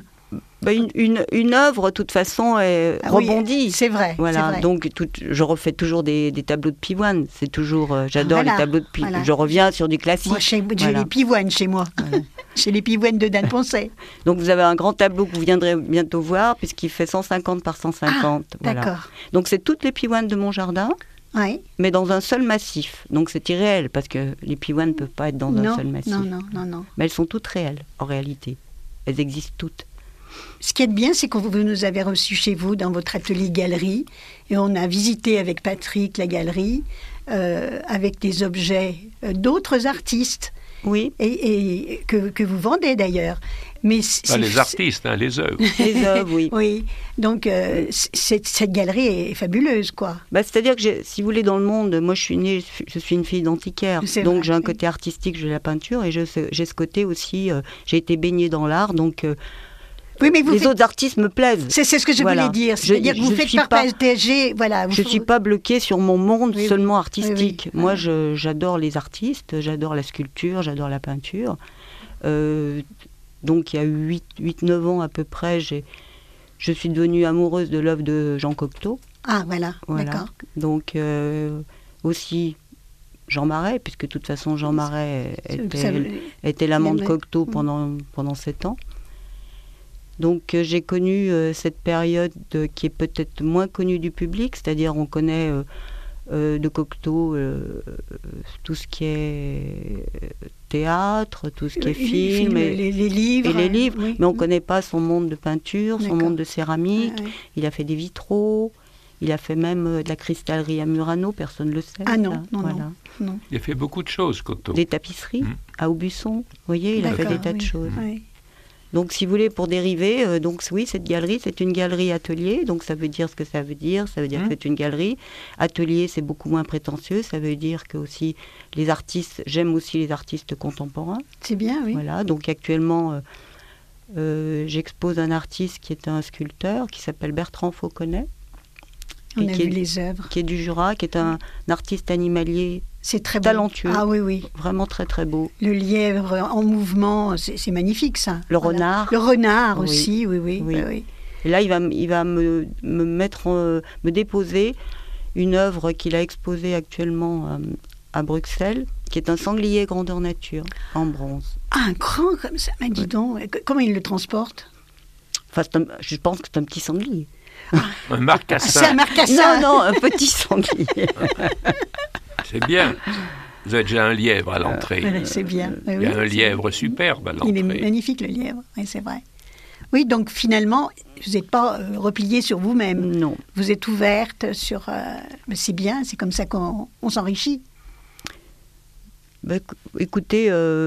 Une œuvre, de toute façon, rebondit. Oui, c'est vrai. Voilà. C'est vrai. Donc, je refais toujours des tableaux de pivoine. C'est toujours... j'adore les tableaux de pivoine. Voilà. Je reviens sur du classique. Moi, j'ai les pivoines chez moi. Voilà. J'ai les pivoines de Dan Poncet. Donc, vous avez un grand tableau que vous viendrez bientôt voir, puisqu'il fait 150 par 150. Ah, voilà. D'accord. Donc, c'est toutes les pivoines de mon jardin. Oui. Mais dans un seul massif. Donc c'est irréel, parce que les pivoines ne peuvent pas être dans un seul massif. Non. Mais elles sont toutes réelles, en réalité. Elles existent toutes. Ce qui est bien, c'est que vous nous avez reçus chez vous, dans votre atelier-galerie, et on a visité avec Patrick la galerie, avec des objets d'autres artistes. Oui. Et que vous vendez d'ailleurs. Mais les artistes, les œuvres. Les œuvres, oui. Oui. Donc, cette galerie est fabuleuse, quoi. C'est-à-dire que, si vous voulez, dans le monde, moi, je suis une fille d'antiquaire. Donc, j'ai un côté artistique, j'ai la peinture, et j'ai ce côté aussi, j'ai été baignée dans l'art, donc... Oui, mais les autres artistes me plaisent. C'est ce que je voulais dire. C'est-à-dire que vous faites partager... Voilà, je ne suis pas bloquée sur mon monde seulement artistique. Oui. Moi, j'adore les artistes, j'adore la sculpture, j'adore la peinture. Donc il y a 8-9 ans à peu près, je suis devenue amoureuse de l'œuvre de Jean Cocteau. Ah voilà. D'accord. Donc aussi Jean Marais, puisque de toute façon Jean Marais était l'amant de Cocteau pendant 7 ans. Donc j'ai connu cette période qui est peut-être moins connue du public, c'est-à-dire on connaît de Cocteau tout ce qui est théâtre, tout ce qui est film, les livres. Oui. Mais on ne connaît pas son monde de peinture, son monde de céramique. Ouais. Il a fait des vitraux, il a fait même de la cristallerie à Murano, personne ne le sait. Ah non. Il a fait beaucoup de choses, Cocteau. Des tapisseries à Aubusson, vous voyez, il a fait des tas de choses. Oui. Donc, si vous voulez, pour dériver, cette galerie, c'est une galerie atelier. Donc, ça veut dire ce que ça veut dire. Ça veut dire que c'est une galerie. Atelier, c'est beaucoup moins prétentieux. Ça veut dire que aussi les artistes, j'aime aussi les artistes contemporains. C'est bien, oui. Voilà. Donc, actuellement, j'expose un artiste qui est un sculpteur, qui s'appelle Bertrand Fauconnet. On a vu les œuvres. Qui est du Jura, qui est un artiste animalier. C'est très talentueux. Ah oui. Vraiment très très beau. Le lièvre en mouvement, c'est magnifique ça. Le renard. Le renard aussi, oui. Et là, il va me déposer une œuvre qu'il a exposée actuellement à Bruxelles, qui est un sanglier grandeur nature, en bronze. Ah, un grand comme ça, mais dis donc, comment il le transporte? Enfin, je pense que c'est un petit sanglier. Un marcassin. C'est un marcassin. Non, un petit sanglier. C'est bien. Vous avez déjà un lièvre à l'entrée. Voilà, c'est bien. Il y a un lièvre superbe à l'entrée. Il est magnifique, le lièvre. Oui, c'est vrai. Oui, donc finalement, vous n'êtes pas repliée sur vous-même. Non. Vous êtes ouverte sur... Mais c'est bien, c'est comme ça qu'on s'enrichit. Écoutez,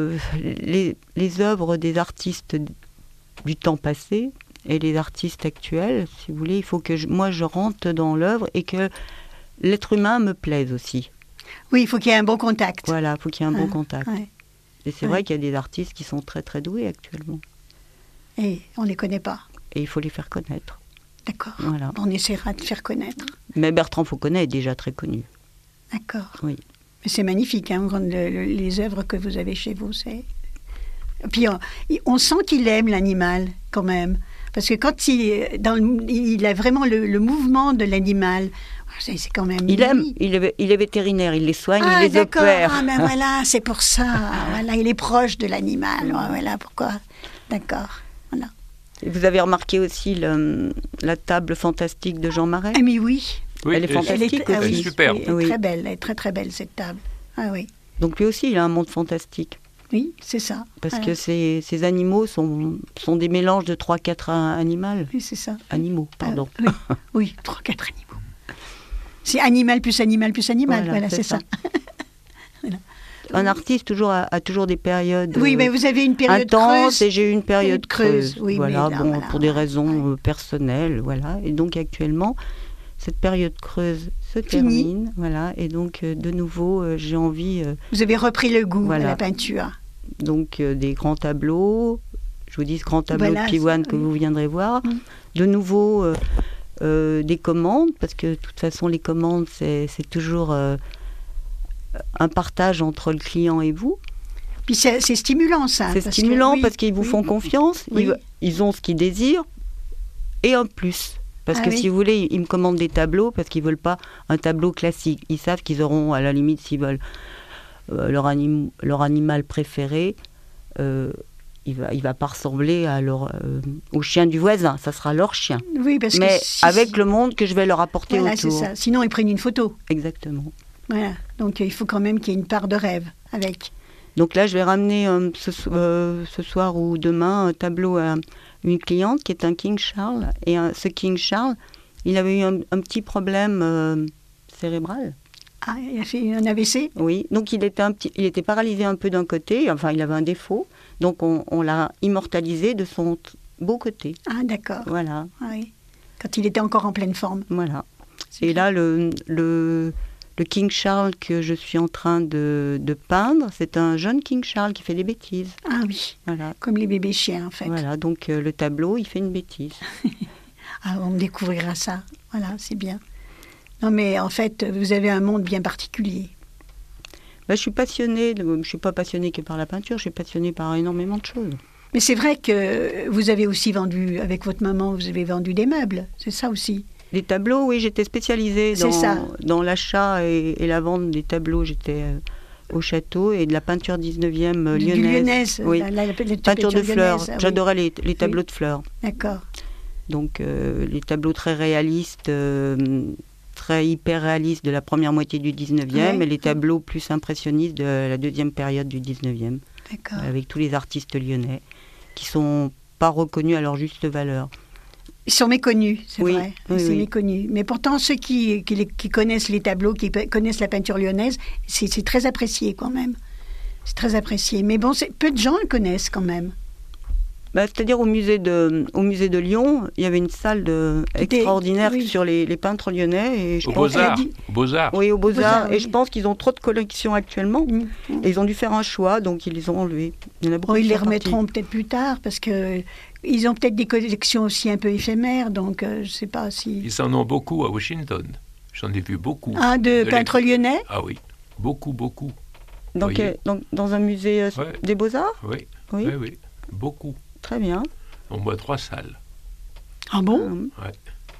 les œuvres des artistes du temps passé et les artistes actuels, si vous voulez, il faut que moi je rentre dans l'œuvre et que l'être humain me plaise aussi. Oui, il faut qu'il y ait un bon contact. Voilà, il faut qu'il y ait un bon contact. Ouais. Et c'est vrai qu'il y a des artistes qui sont très très doués actuellement. Et on ne les connaît pas. Et il faut les faire connaître. D'accord. Voilà. On essaiera de faire connaître. Mais Bertrand Fauconnet est déjà très connu. D'accord. Oui. Mais c'est magnifique, hein, les œuvres que vous avez chez vous. Puis on sent qu'il aime l'animal quand même. Parce que quand il a vraiment le mouvement de l'animal, c'est quand même... Il est vétérinaire, il les soigne, il les opère. Ah, ben voilà, c'est pour ça. Voilà, il est proche de l'animal. Voilà pourquoi. D'accord. Voilà. Et vous avez remarqué aussi la table fantastique de Jean Marais? Ah, mais oui. Elle est fantastique. Elle est superbe. Elle est très belle, elle est très très belle cette table. Ah oui. Donc lui aussi, il a un monde fantastique. Oui, c'est ça. Parce que ces animaux sont des mélanges de 3-4 animaux. Oui, c'est ça. Animaux, pardon. Oui, 3-4 animaux. C'est animal plus animal plus animal. Voilà, c'est ça. Voilà. Un artiste a toujours des périodes oui, mais vous avez une période intense creuse. Et j'ai eu une période creuse. Oui, voilà, mais voilà. Pour des raisons personnelles. Voilà. Et donc actuellement, cette période creuse se termine, voilà, et donc de nouveau j'ai envie... vous avez repris le goût à la peinture. Donc des grands tableaux, je vous dis ce grand tableau de Pivoine que vous viendrez voir, de nouveau des commandes, parce que de toute façon les commandes c'est toujours un partage entre le client et vous. Puis c'est stimulant ça. C'est stimulant parce qu'ils vous font confiance, ils ont ce qu'ils désirent, et un plus. Parce que si vous voulez, ils me commandent des tableaux parce qu'ils ne veulent pas un tableau classique. Ils savent qu'ils auront, à la limite, s'ils veulent leur animal préféré, il va pas ressembler au chien du voisin. Ça sera leur chien. Oui, parce mais avec le monde que je vais leur apporter autour. C'est ça. Sinon, ils prennent une photo. Exactement. Voilà. Donc, il faut quand même qu'il y ait une part de rêve avec. Donc là, je vais ramener ce soir ou demain un tableau à une cliente qui est un King Charles. Et ce King Charles, il avait eu un petit problème cérébral. Ah, il a fait un AVC? Oui, donc il était paralysé un peu d'un côté, enfin il avait un défaut. Donc on l'a immortalisé de son beau côté. Ah, d'accord. Voilà. Ah, oui. Quand il était encore en pleine forme. Voilà. Et là, le King Charles que je suis en train de peindre, c'est un jeune King Charles qui fait des bêtises. Ah oui, voilà. Comme les bébés chiens en fait. Voilà, donc le tableau, il fait une bêtise. Ah, on découvrira ça. Voilà, c'est bien. Non mais en fait, vous avez un monde bien particulier. Je suis passionnée, je ne suis pas passionnée que par la peinture, je suis passionnée par énormément de choses. Mais c'est vrai que vous avez aussi vendu, avec votre maman, vous avez vendu des meubles, c'est ça aussi? Des tableaux, oui, j'étais spécialisée dans l'achat et la vente des tableaux. J'étais au château et de la peinture 19e lyonnaise. Oui. La peinture de fleurs. Lyonnaise, j'adorais les tableaux de fleurs. D'accord. Donc les tableaux très réalistes, très hyper réalistes de la première moitié du 19e et les tableaux plus impressionnistes de la deuxième période du 19e. D'accord. Avec tous les artistes lyonnais qui ne sont pas reconnus à leur juste valeur. Ils sont méconnus, c'est vrai. Oui, c'est méconnu. Mais pourtant, ceux qui connaissent les tableaux, qui connaissent la peinture lyonnaise, c'est très apprécié quand même. C'est très apprécié. Mais bon, peu de gens le connaissent quand même. C'est-à-dire au musée de Lyon, il y avait une salle extraordinaire sur les peintres lyonnais. Et Aux Beaux-Arts. Oui, aux Beaux-Arts. Et je pense qu'ils ont trop de collections actuellement. Et ils ont dû faire un choix, donc ils les ont enlevés. Il y en a beaucoup ils les remettront peut-être plus tard, parce que ils ont peut-être des collections aussi un peu éphémères, donc je ne sais pas si... Ils en ont beaucoup à Washington. J'en ai vu beaucoup. Ah, de peintres lyonnais? Ah oui, beaucoup. Donc dans un musée des Beaux-Arts? Oui, beaucoup. Très bien. Au moins 3 salles. Ah bon? Ouais.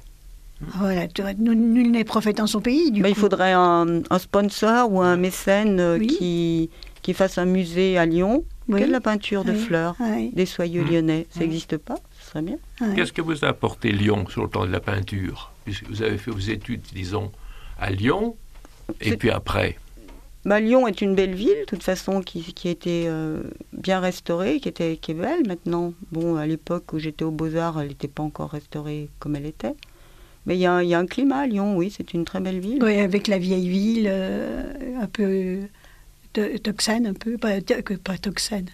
Voilà, nul n'est prophète en son pays, du coup. Il faudrait un sponsor ou un mécène qui fasse un musée à Lyon. Que de la peinture de fleurs, des soyeux lyonnais. Ça n'existe pas, ce serait bien. Qu'est-ce que vous a apporté Lyon sur le plan de la peinture? Puisque vous avez fait vos études, disons, à Lyon, et puis après Lyon est une belle ville, de toute façon, qui a été bien restaurée, qui est belle maintenant. Bon, à l'époque où j'étais aux Beaux-Arts, elle n'était pas encore restaurée comme elle était. Mais il y a un climat à Lyon, oui, c'est une très belle ville. Oui, avec la vieille ville, un peu... Toxane un peu, pas Toxane,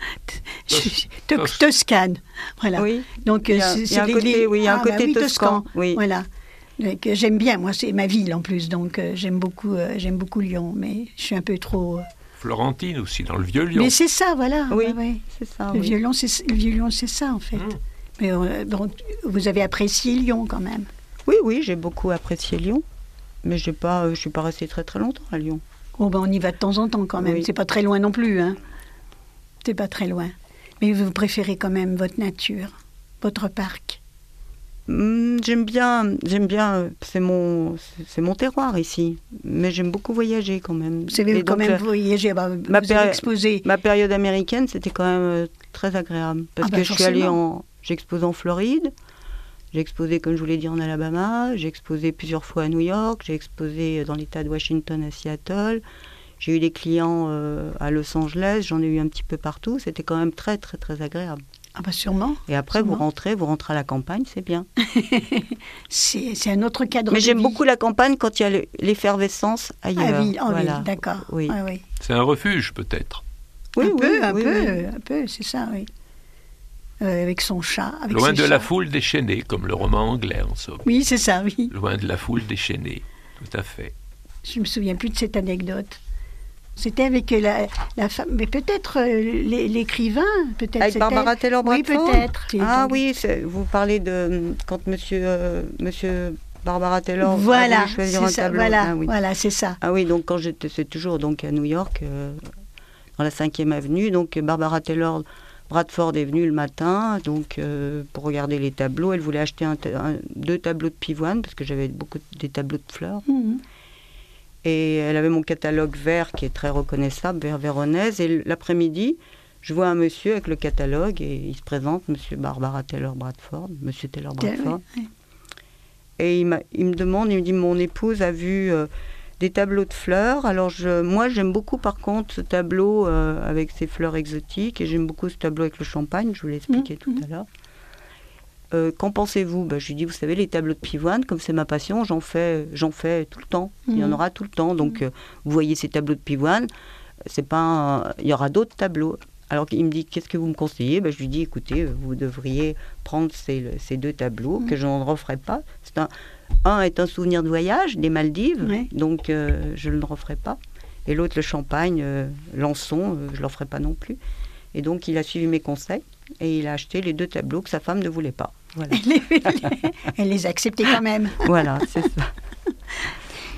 Toscane, voilà. Oui. Donc il y a un côté toscan. Oui. Voilà. Donc, j'aime bien, moi c'est ma ville en plus, donc j'aime beaucoup Lyon, mais je suis un peu trop. Florentine aussi dans le vieux Lyon. Mais c'est ça, voilà. Oui, c'est ça. Le vieux Lyon, c'est ça en fait. Mais donc vous avez apprécié Lyon quand même. Oui, j'ai beaucoup apprécié Lyon, mais je suis pas restée très très longtemps à Lyon. Oh on y va de temps en temps quand même. Oui. C'est pas très loin non plus, hein. C'est pas très loin. Mais vous préférez quand même votre nature, votre parc. J'aime bien. C'est mon terroir ici. Mais j'aime beaucoup voyager quand même. Vous savez quand même voyager. Vous avez exposé. Ma période américaine, c'était quand même très agréable parce que je suis allée j'ai exposé en Floride. J'ai exposé, comme je vous l'ai dit, en Alabama. J'ai exposé plusieurs fois à New York. J'ai exposé dans l'État de Washington, à Seattle. J'ai eu des clients à Los Angeles. J'en ai eu un petit peu partout. C'était quand même très, très, très agréable. Ah sûrement. Et après, sûrement. vous rentrez à la campagne, c'est bien. c'est un autre cadre de vie. Mais j'aime beaucoup la campagne quand il y a l'effervescence ailleurs. En ville, d'accord. Oui. Ah, oui. C'est un refuge, peut-être. Un peu, c'est ça, oui. Avec son chat. Loin de la foule déchaînée, comme le roman anglais, en somme. Oui, c'est ça, oui. Loin de la foule déchaînée, tout à fait. Je ne me souviens plus de cette anecdote. C'était avec la femme, mais peut-être l'écrivain, peut-être. Avec Barbara Taylor Bradford. Oui, peut-être. Ah oui, vous parlez de quand Monsieur Barbara Taylor a voulu choisir un tableau. Voilà, c'est ça. Ah oui, donc c'est toujours donc à New York, dans la 5e avenue, donc Barbara Taylor Bradford est venue le matin, donc pour regarder les tableaux. Elle voulait acheter 2 tableaux de pivoine parce que j'avais des tableaux de fleurs. Mm-hmm. Et elle avait mon catalogue vert qui est très reconnaissable, vert véronèse. Et l'après-midi, je vois un monsieur avec le catalogue et il se présente, monsieur Barbara Taylor Bradford, monsieur Taylor Bradford. Oui. Et il me demande, il me dit, mon épouse a vu des tableaux de fleurs. Alors moi, j'aime beaucoup par contre ce tableau avec ses fleurs exotiques et j'aime beaucoup ce tableau avec le champagne, je vous l'ai expliqué tout à l'heure. Qu'en pensez-vous? Je lui dis, vous savez, les tableaux de pivoine, comme c'est ma passion, j'en fais tout le temps. Il y en aura tout le temps. Donc, vous voyez ces tableaux de pivoine, il y aura d'autres tableaux. Alors, il me dit, qu'est-ce que vous me conseillez? Je lui dis, écoutez, vous devriez prendre ces 2 tableaux que je n'en referai pas. Un est un souvenir de voyage, des Maldives, donc je ne le referai pas. Et l'autre, le champagne, Lançon, je ne le referai pas non plus. Et donc, il a suivi mes conseils et il a acheté les 2 tableaux que sa femme ne voulait pas. Voilà. Elle les a acceptés quand même. Voilà, c'est ça.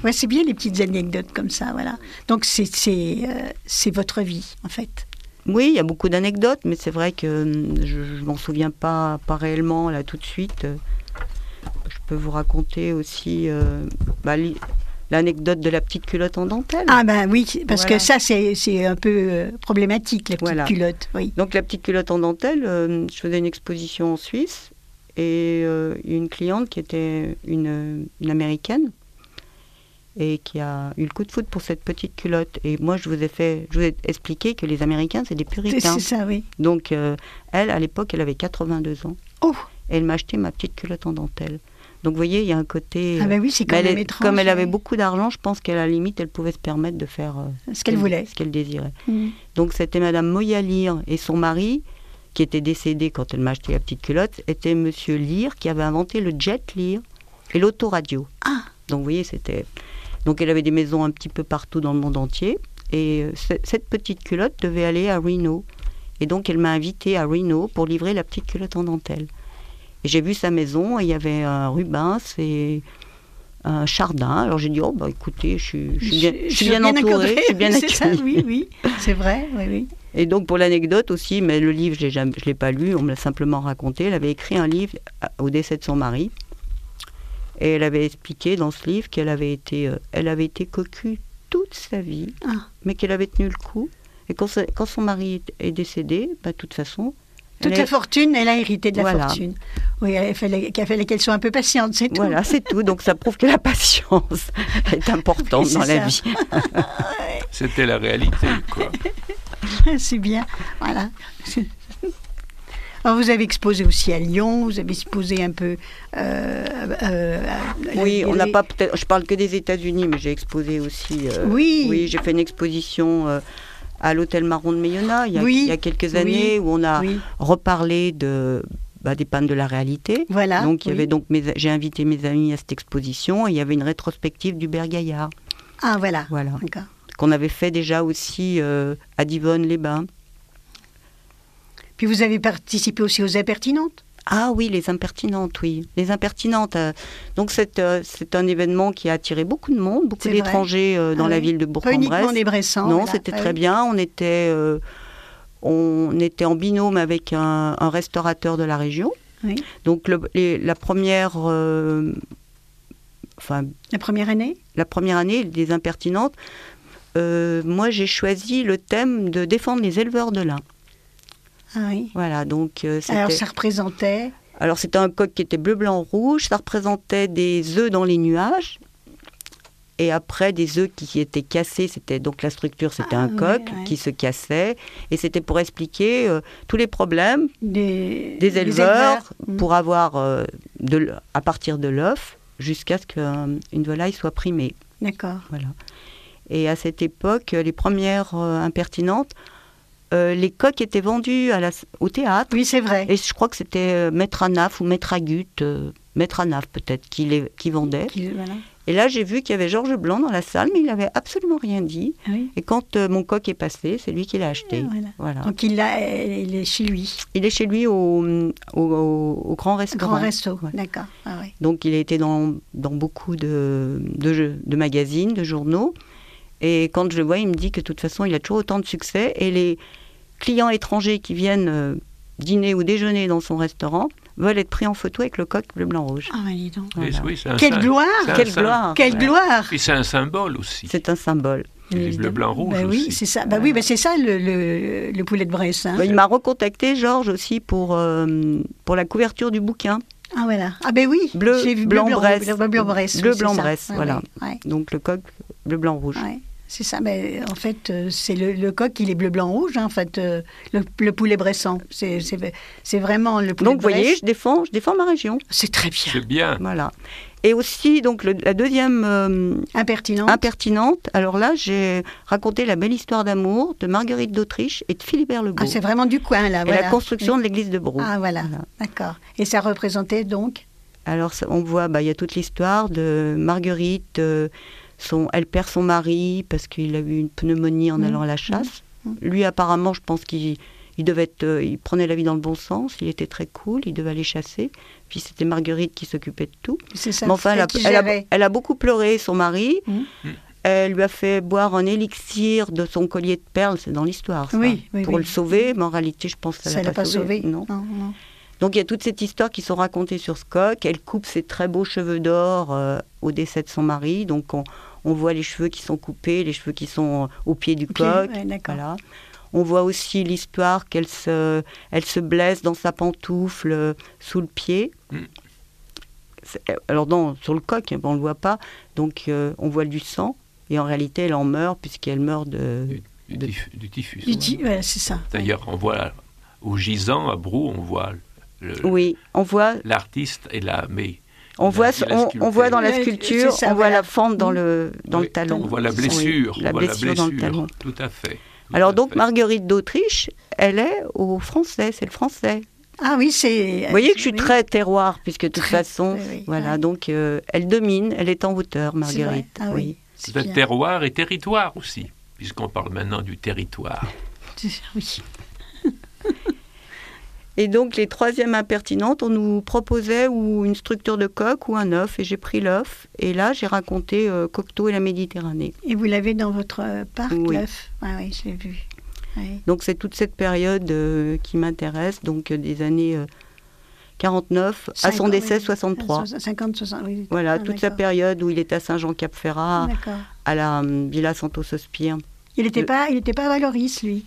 Ouais, c'est bien les petites anecdotes comme ça, voilà. Donc c'est votre vie, en fait. Oui, il y a beaucoup d'anecdotes, mais c'est vrai que je m'en souviens pas réellement là tout de suite. Je peux vous raconter aussi l'anecdote de la petite culotte en dentelle. Ah ben oui, parce que ça c'est un peu problématique, la petite culotte. Oui. Donc la petite culotte en dentelle, je faisais une exposition en Suisse et une cliente qui était une Américaine et qui a eu le coup de foudre pour cette petite culotte. Et moi, je vous ai expliqué que les Américains, c'est des puritains. C'est ça, oui. Donc elle, à l'époque, elle avait 82 ans. Oh. Et elle m'a acheté ma petite culotte en dentelle. Donc, vous voyez, il y a un côté... Ah ben oui, c'est quand même étrange. Comme elle avait beaucoup d'argent, je pense qu'à la limite, elle pouvait se permettre de faire ce qu'elle voulait. Ce qu'elle désirait. Donc, c'était Madame Moya Lear et son mari, qui était décédé quand elle m'a acheté la petite culotte, était Monsieur Lear, qui avait inventé le jet Lear et l'autoradio. Ah. Donc, vous voyez, c'était... Donc, elle avait des maisons un petit peu partout dans le monde entier. Et cette petite culotte devait aller à Reno. Et donc, elle m'a invitée à Reno pour livrer la petite culotte en dentelle. Et j'ai vu sa maison, et il y avait un Rubens et un Chardin. Alors j'ai dit, écoutez, je suis bien entourée, je suis bien accueillie. Ça, oui, c'est vrai, oui. Et donc pour l'anecdote aussi, mais le livre, je ne l'ai pas lu, on me l'a simplement raconté. Elle avait écrit un livre au décès de son mari. Et elle avait expliqué dans ce livre qu'elle avait été cocue toute sa vie, mais qu'elle avait tenu le coup. Et quand son mari est décédé, de toute façon... Toute la fortune, elle a hérité de la fortune. Oui, il fallait qu'elle soit un peu patiente, c'est tout. Voilà, c'est tout. Donc ça prouve que la patience est importante dans la vie. C'était la réalité, quoi. C'est bien, voilà. Alors, vous avez exposé aussi à Lyon, vous avez exposé un peu... oui, on n'a pas peut-être... Je parle que des États-Unis, mais j'ai exposé aussi... Oui, j'ai fait une exposition... à l'hôtel Marron de Mayonna, il y a quelques années, où on a reparlé des pannes de la réalité. Voilà. Donc, j'ai invité mes amis à cette exposition, et il y avait une rétrospective d'Hubert Gaillard. Ah, voilà. D'accord. Qu'on avait fait déjà aussi à Divonne-les-Bains. Puis vous avez participé aussi aux Impertinentes ? Ah oui, les Impertinentes, oui. Les Impertinentes. Donc c'est un événement qui a attiré beaucoup de monde, beaucoup d'étrangers dans la ville de Bourg-en-Bresse. Pas uniquement des Bressans. Non, c'était très bien. On était en binôme avec un restaurateur de la région. Oui. Donc la première... la première année ? La première année des Impertinentes, moi j'ai choisi le thème de défendre les éleveurs de lin. Ah oui. Voilà, donc alors ça représentait... Alors c'était un coq qui était bleu, blanc, rouge. Ça représentait des œufs dans les nuages. Et après, des œufs qui étaient cassés. Donc la structure, c'était un coq qui se cassait. Et c'était pour expliquer tous les problèmes des éleveurs pour avoir, à partir de l'œuf, jusqu'à ce qu'une volaille soit primée. D'accord. Voilà. Et à cette époque, les premières Impertinentes... les coqs étaient vendus au théâtre. Oui, c'est vrai. Et je crois que c'était Maître Anaf ou Maître Agut, Maître Anaf peut-être, qui vendait. Voilà. Et là, j'ai vu qu'il y avait Georges Blanc dans la salle, mais il n'avait absolument rien dit. Oui. Et quand mon coq est passé, c'est lui qui l'a acheté. Voilà. Donc il est chez lui. Il est chez lui au Grand Restaurant. Grand Resto, d'accord. Ah, ouais. Donc il a été dans beaucoup de magazines, de journaux. Et quand je le vois, il me dit que de toute façon, il a toujours autant de succès. Et les clients étrangers qui viennent dîner ou déjeuner dans son restaurant veulent être pris en photo avec le coq bleu, blanc, rouge. Ah, dis donc. Voilà. Oui, quelle gloire! Quelle gloire! Et c'est un symbole aussi. C'est un symbole. Les bleu, blanc, rouge aussi. Oui, c'est ça. Oui, c'est ça le poulet de Bresse. Hein. Il m'a recontacté, Georges, aussi pour la couverture du bouquin. Ah, voilà. Ah, ben oui. Bleu, blanc, Bresse. Bleu, Bresse. Bleu, blanc, Bresse, voilà. Ouais. Donc le coq bleu, blanc, rouge. Ouais. C'est ça, mais en fait, c'est le coq, il est bleu, blanc, rouge, hein, en fait, le poulet bressan. C'est vraiment le poulet. Donc, vous voyez, je défends ma région. C'est très bien. C'est bien. Voilà. Et aussi, donc, la deuxième impertinente, alors là, j'ai raconté la belle histoire d'amour de Marguerite d'Autriche et de Philibert Legault. Ah, c'est vraiment du coin, là, voilà. Et la construction de l'église de Brou. Ah, voilà. D'accord. Et ça représentait donc ? Alors, on voit, il y a toute l'histoire de Marguerite... elle perd son mari parce qu'il a eu une pneumonie en allant à la chasse. Lui, apparemment, je pense qu'il il prenait la vie dans le bon sens, il était très cool, il devait aller chasser. Puis c'était Marguerite qui s'occupait de tout. C'est ça. Mais enfin, elle a beaucoup pleuré, son mari. Elle lui a fait boire un élixir de son collier de perles, c'est dans l'histoire, ça, pour le sauver. Mais en réalité, je pense que ça l'a pas sauvé. Non. Donc il y a toute cette histoire qui sont racontées sur ce coq. Elle coupe ses très beaux cheveux d'or au décès de son mari. Donc on voit les cheveux qui sont coupés, les cheveux qui sont au pied du coq. Voilà. On voit aussi l'histoire qu'elle se blesse dans sa pantoufle sous le pied. Alors sur le coq, on ne le voit pas. Donc on voit du sang. Et en réalité, elle en meurt puisqu'elle meurt du typhus. Ouais, c'est ça. D'ailleurs, on voit au gisant à Brou, on voit on voit l'artiste et la mais. On voit dans la sculpture, ça, on voit la fente dans le talon. On voit la blessure. La blessure dans le talon. Tout à fait. Alors donc, Marguerite d'Autriche, elle est au français, c'est le français. Ah oui, c'est... Vous voyez que je suis très terroir, puisque de toute façon, donc elle domine, elle est en hauteur, Marguerite. Oui. C'est un terroir et territoire aussi, puisqu'on parle maintenant du territoire. Oui. Et donc, les troisièmes impertinentes, on nous proposait ou une structure de coq ou un œuf, et j'ai pris l'œuf. Et là, j'ai raconté Cocteau et la Méditerranée. Et vous l'avez dans votre parc, l'œuf? Ah oui, je l'ai vu. Oui. Donc, c'est toute cette période qui m'intéresse, donc des années 49 à son décès, 63. 50-60, oui. Voilà, toute sa période où il était à Saint-Jean-Cap-Ferrat, à la Villa Santo-Sospir. Il n'était pas à Valoris, lui?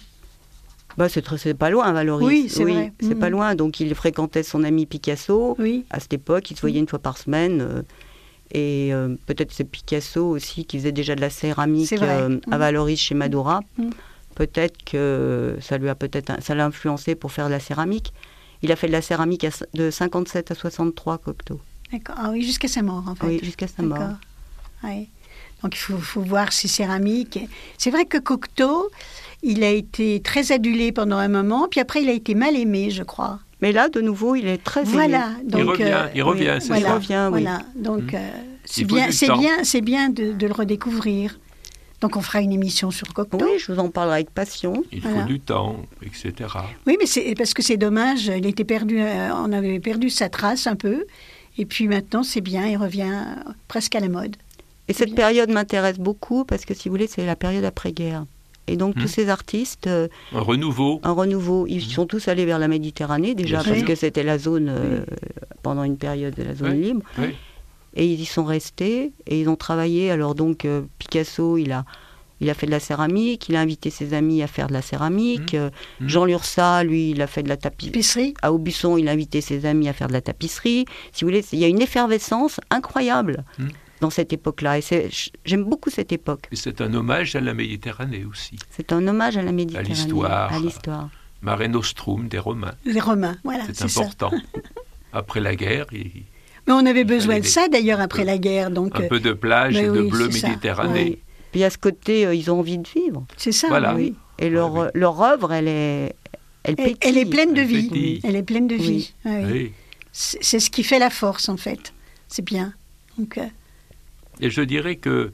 C'est pas loin, Valoris. Oui, c'est vrai. C'est pas loin. Donc, il fréquentait son ami Picasso. Oui. À cette époque, ils se voyaient une fois par semaine. Et peut-être c'est Picasso aussi qui faisait déjà de la céramique à Valoris chez Madura. Peut-être que ça l'a influencé pour faire de la céramique. Il a fait de la céramique de 57 à 63, Cocteau. D'accord. Ah oui, jusqu'à sa mort, en fait. Oui, jusqu'à sa mort. Oui. Donc, il faut voir ces céramiques. C'est vrai que Cocteau, il a été très adulé pendant un moment, puis après, il a été mal aimé, je crois. Mais là, de nouveau, il est très aimé. Voilà. Donc, il revient, c'est ça. Il revient, oui. Voilà. Donc, c'est bien de le redécouvrir. Donc, on fera une émission sur Cocteau. Oui, je vous en parlerai avec passion. Il faut du temps, etc. Oui, mais c'est parce que c'est dommage. Il était perdu. On avait perdu sa trace un peu. Et puis maintenant, c'est bien. Il revient presque à la mode. Et cette période m'intéresse beaucoup parce que, si vous voulez, c'est la période après-guerre. Et donc, tous ces artistes... Un renouveau. Ils sont tous allés vers la Méditerranée, déjà, parce que c'était la zone, pendant une période, de la zone libre. Oui. Et ils y sont restés, et ils ont travaillé. Alors donc, Picasso, il a fait de la céramique, il a invité ses amis à faire de la céramique. Jean Lursa, lui, il a fait de la tapisserie. À Aubusson, il a invité ses amis à faire de la tapisserie. Si vous voulez, il y a une effervescence incroyable dans cette époque-là. Et j'aime beaucoup cette époque. Et c'est un hommage à la Méditerranée aussi. C'est un hommage à la Méditerranée. À l'histoire. Mare Nostrum des Romains. Les Romains, voilà. C'est important. Après la guerre, mais on avait besoin de ça, d'ailleurs, après la guerre. Donc, un peu de plage et de bleu Méditerranée. Oui. Puis à ce côté, ils ont envie de vivre. C'est ça. Voilà. Oui. Et leur œuvre, elle pétille. Elle est pleine de vie. Elle est pleine de vie. Oui. Oui. C'est ce qui fait la force, en fait. C'est bien. Donc, et je dirais que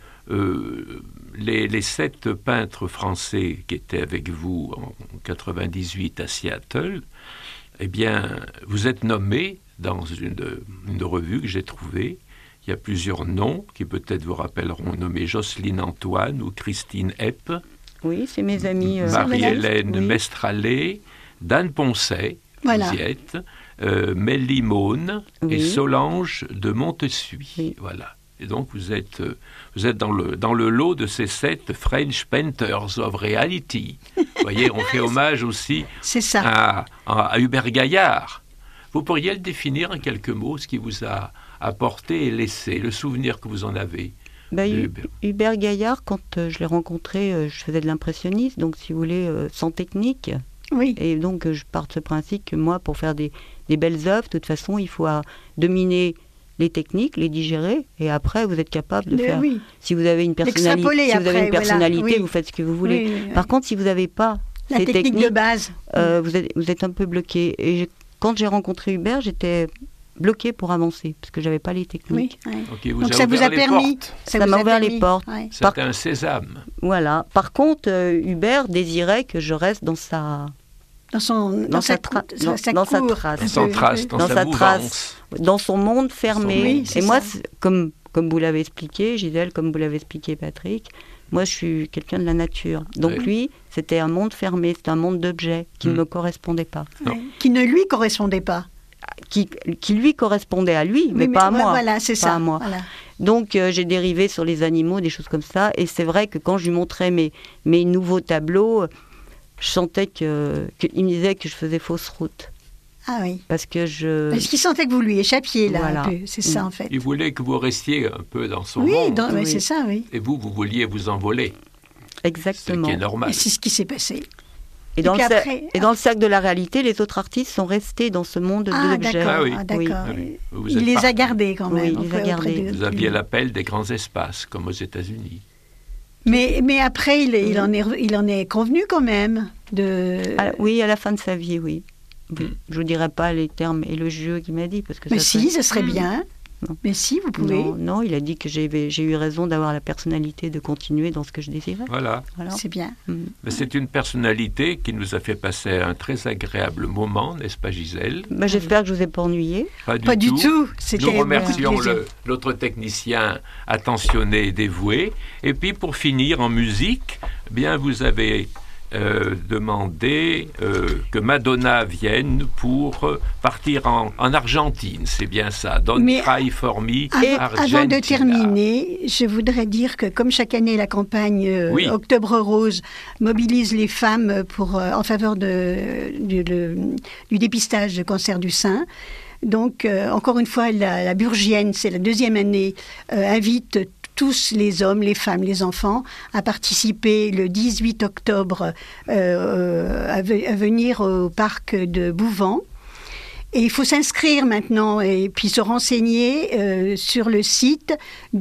les 7 peintres français qui étaient avec vous en 98 à Seattle, eh bien, vous êtes nommés dans une revue que j'ai trouvée. Il y a plusieurs noms qui peut-être vous rappelleront, nommés Jocelyne Antoine ou Christine Epp. Oui, c'est mes amis. Marie-Hélène Mestralet, Dan Poncet, vous y êtes, Melly Maune et Solange de Montessuie. Oui. Voilà. Et donc, vous êtes dans le lot de ces 7 French Painters of Reality. Vous voyez, on fait hommage aussi à Hubert Gaillard. Vous pourriez le définir en quelques mots, ce qui vous a apporté et laissé, le souvenir que vous en avez. Hubert Gaillard, quand je l'ai rencontré, je faisais de l'impressionnisme, donc si vous voulez, sans technique. Oui. Et donc, je pars de ce principe que moi, pour faire des belles œuvres, de toute façon, il faut dominer les techniques, les digérer, et après, vous êtes capable de faire... Oui. Si vous avez une personnalité, vous faites ce que vous voulez. Oui. Par contre, si vous n'avez pas ces techniques de base, vous êtes un peu bloqué. Et quand j'ai rencontré Hubert, j'étais bloquée pour avancer, parce que je n'avais pas les techniques. Oui. Okay, donc ça vous a permis. Ça m'a ouvert les portes. Ouais. C'était un sésame. Voilà. Par contre, Hubert désirait que je reste dans sa dans sa trace, dans son monde fermé. Oui, et moi, comme vous l'avez expliqué, Gisèle, comme vous l'avez expliqué, Patrick, moi, je suis quelqu'un de la nature. Donc lui, c'était un monde fermé, c'était un monde d'objets qui ne me correspondait pas. Qui ne lui correspondait pas. Qui lui correspondait à lui, mais pas à moi. Voilà, c'est ça. À moi. Voilà. Donc j'ai dérivé sur les animaux, des choses comme ça. Et c'est vrai que quand je lui montrais mes nouveaux tableaux, je sentais qu'il me disait que je faisais fausse route. Ah oui. Parce qu'il sentait que vous lui échappiez, là, un peu. C'est ça, en fait. Il voulait que vous restiez un peu dans son monde. Oui, c'est ça, oui. Et vous vouliez vous envoler. Exactement. Ce qui est normal. Et c'est ce qui s'est passé. Et dans le cercle de la réalité, les autres artistes sont restés dans ce monde d'objets. D'accord. Il les a gardés, quand même. Oui, il les a gardés. Vous aviez l'appel des grands espaces, comme aux États-Unis. Mais après, il en est convenu, quand même. Oui, à la fin de sa vie, oui. Je ne dirais pas les termes élogieux qu'il m'a dit. Parce que ça serait bien. Non. Mais si, vous pouvez. Non, il a dit que j'ai eu raison d'avoir la personnalité de continuer dans ce que je désirais. Voilà. C'est bien. Mais c'est une personnalité qui nous a fait passer un très agréable moment, n'est-ce pas, Gisèle ? J'espère que je ne vous ai pas ennuyé. Pas du tout. Nous remercions notre technicien attentionné et dévoué. Et puis, pour finir en musique, vous avez demandé que Madonna vienne pour partir en Argentine, c'est bien ça. Don't cry for me, Argentina. Avant de terminer, je voudrais dire que comme chaque année la campagne Octobre Rose mobilise les femmes en faveur du dépistage de cancer du sein. Donc, encore une fois, la Burgienne, c'est la deuxième année, invite tous les hommes, les femmes, les enfants à participer le 18 octobre à venir au parc de Bouvans. Et il faut s'inscrire maintenant et puis se renseigner sur le site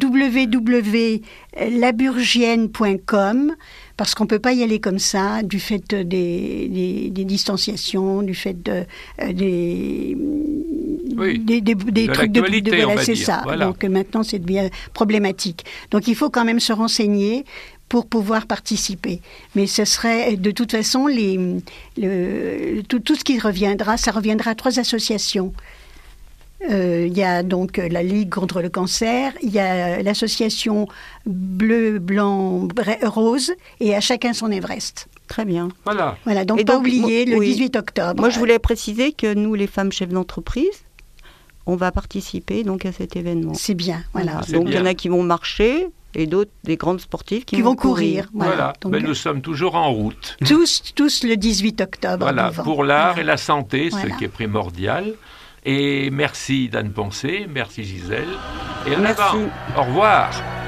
www.laburgienne.com parce qu'on ne peut pas y aller comme ça du fait des distanciations, du fait des trucs de on va c'est dire. ça. Voilà. Donc maintenant, c'est bien problématique. Donc il faut quand même se renseigner pour pouvoir participer. Mais ce serait, de toute façon, tout ce qui reviendra, ça reviendra à 3 associations. Il y a donc la Ligue contre le cancer, il y a l'association Bleu, Blanc, Rose, et à chacun son Everest. Très bien. Voilà. Donc et pas oublier le 18 octobre. Moi, je voulais préciser que nous, les femmes chefs d'entreprise, on va participer donc à cet événement. C'est bien, voilà. Donc il y en a qui vont marcher et d'autres, des grandes sportives qui vont courir. Voilà. Donc, nous sommes toujours en route. Tous le 18 octobre. Voilà, pour l'art et la santé, ce qui est primordial. Et merci d'Anne Poncé, merci Gisèle. Et en avant, au revoir.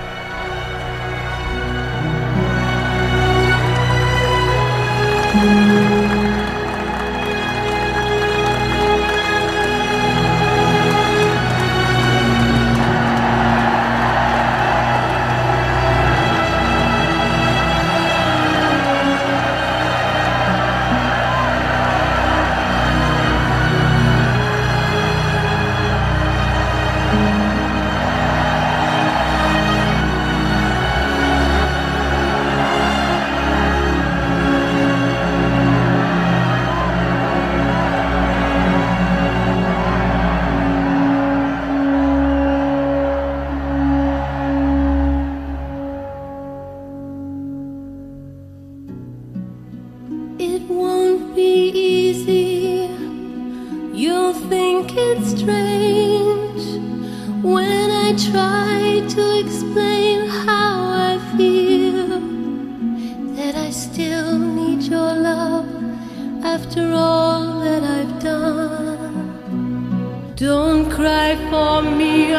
Don't cry for me,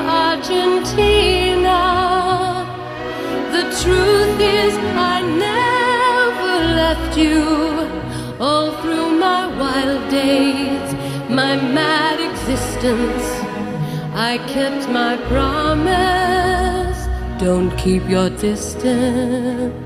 Argentina. The truth is I never left you. All through my wild days, my mad existence, I kept my promise. Don't keep your distance.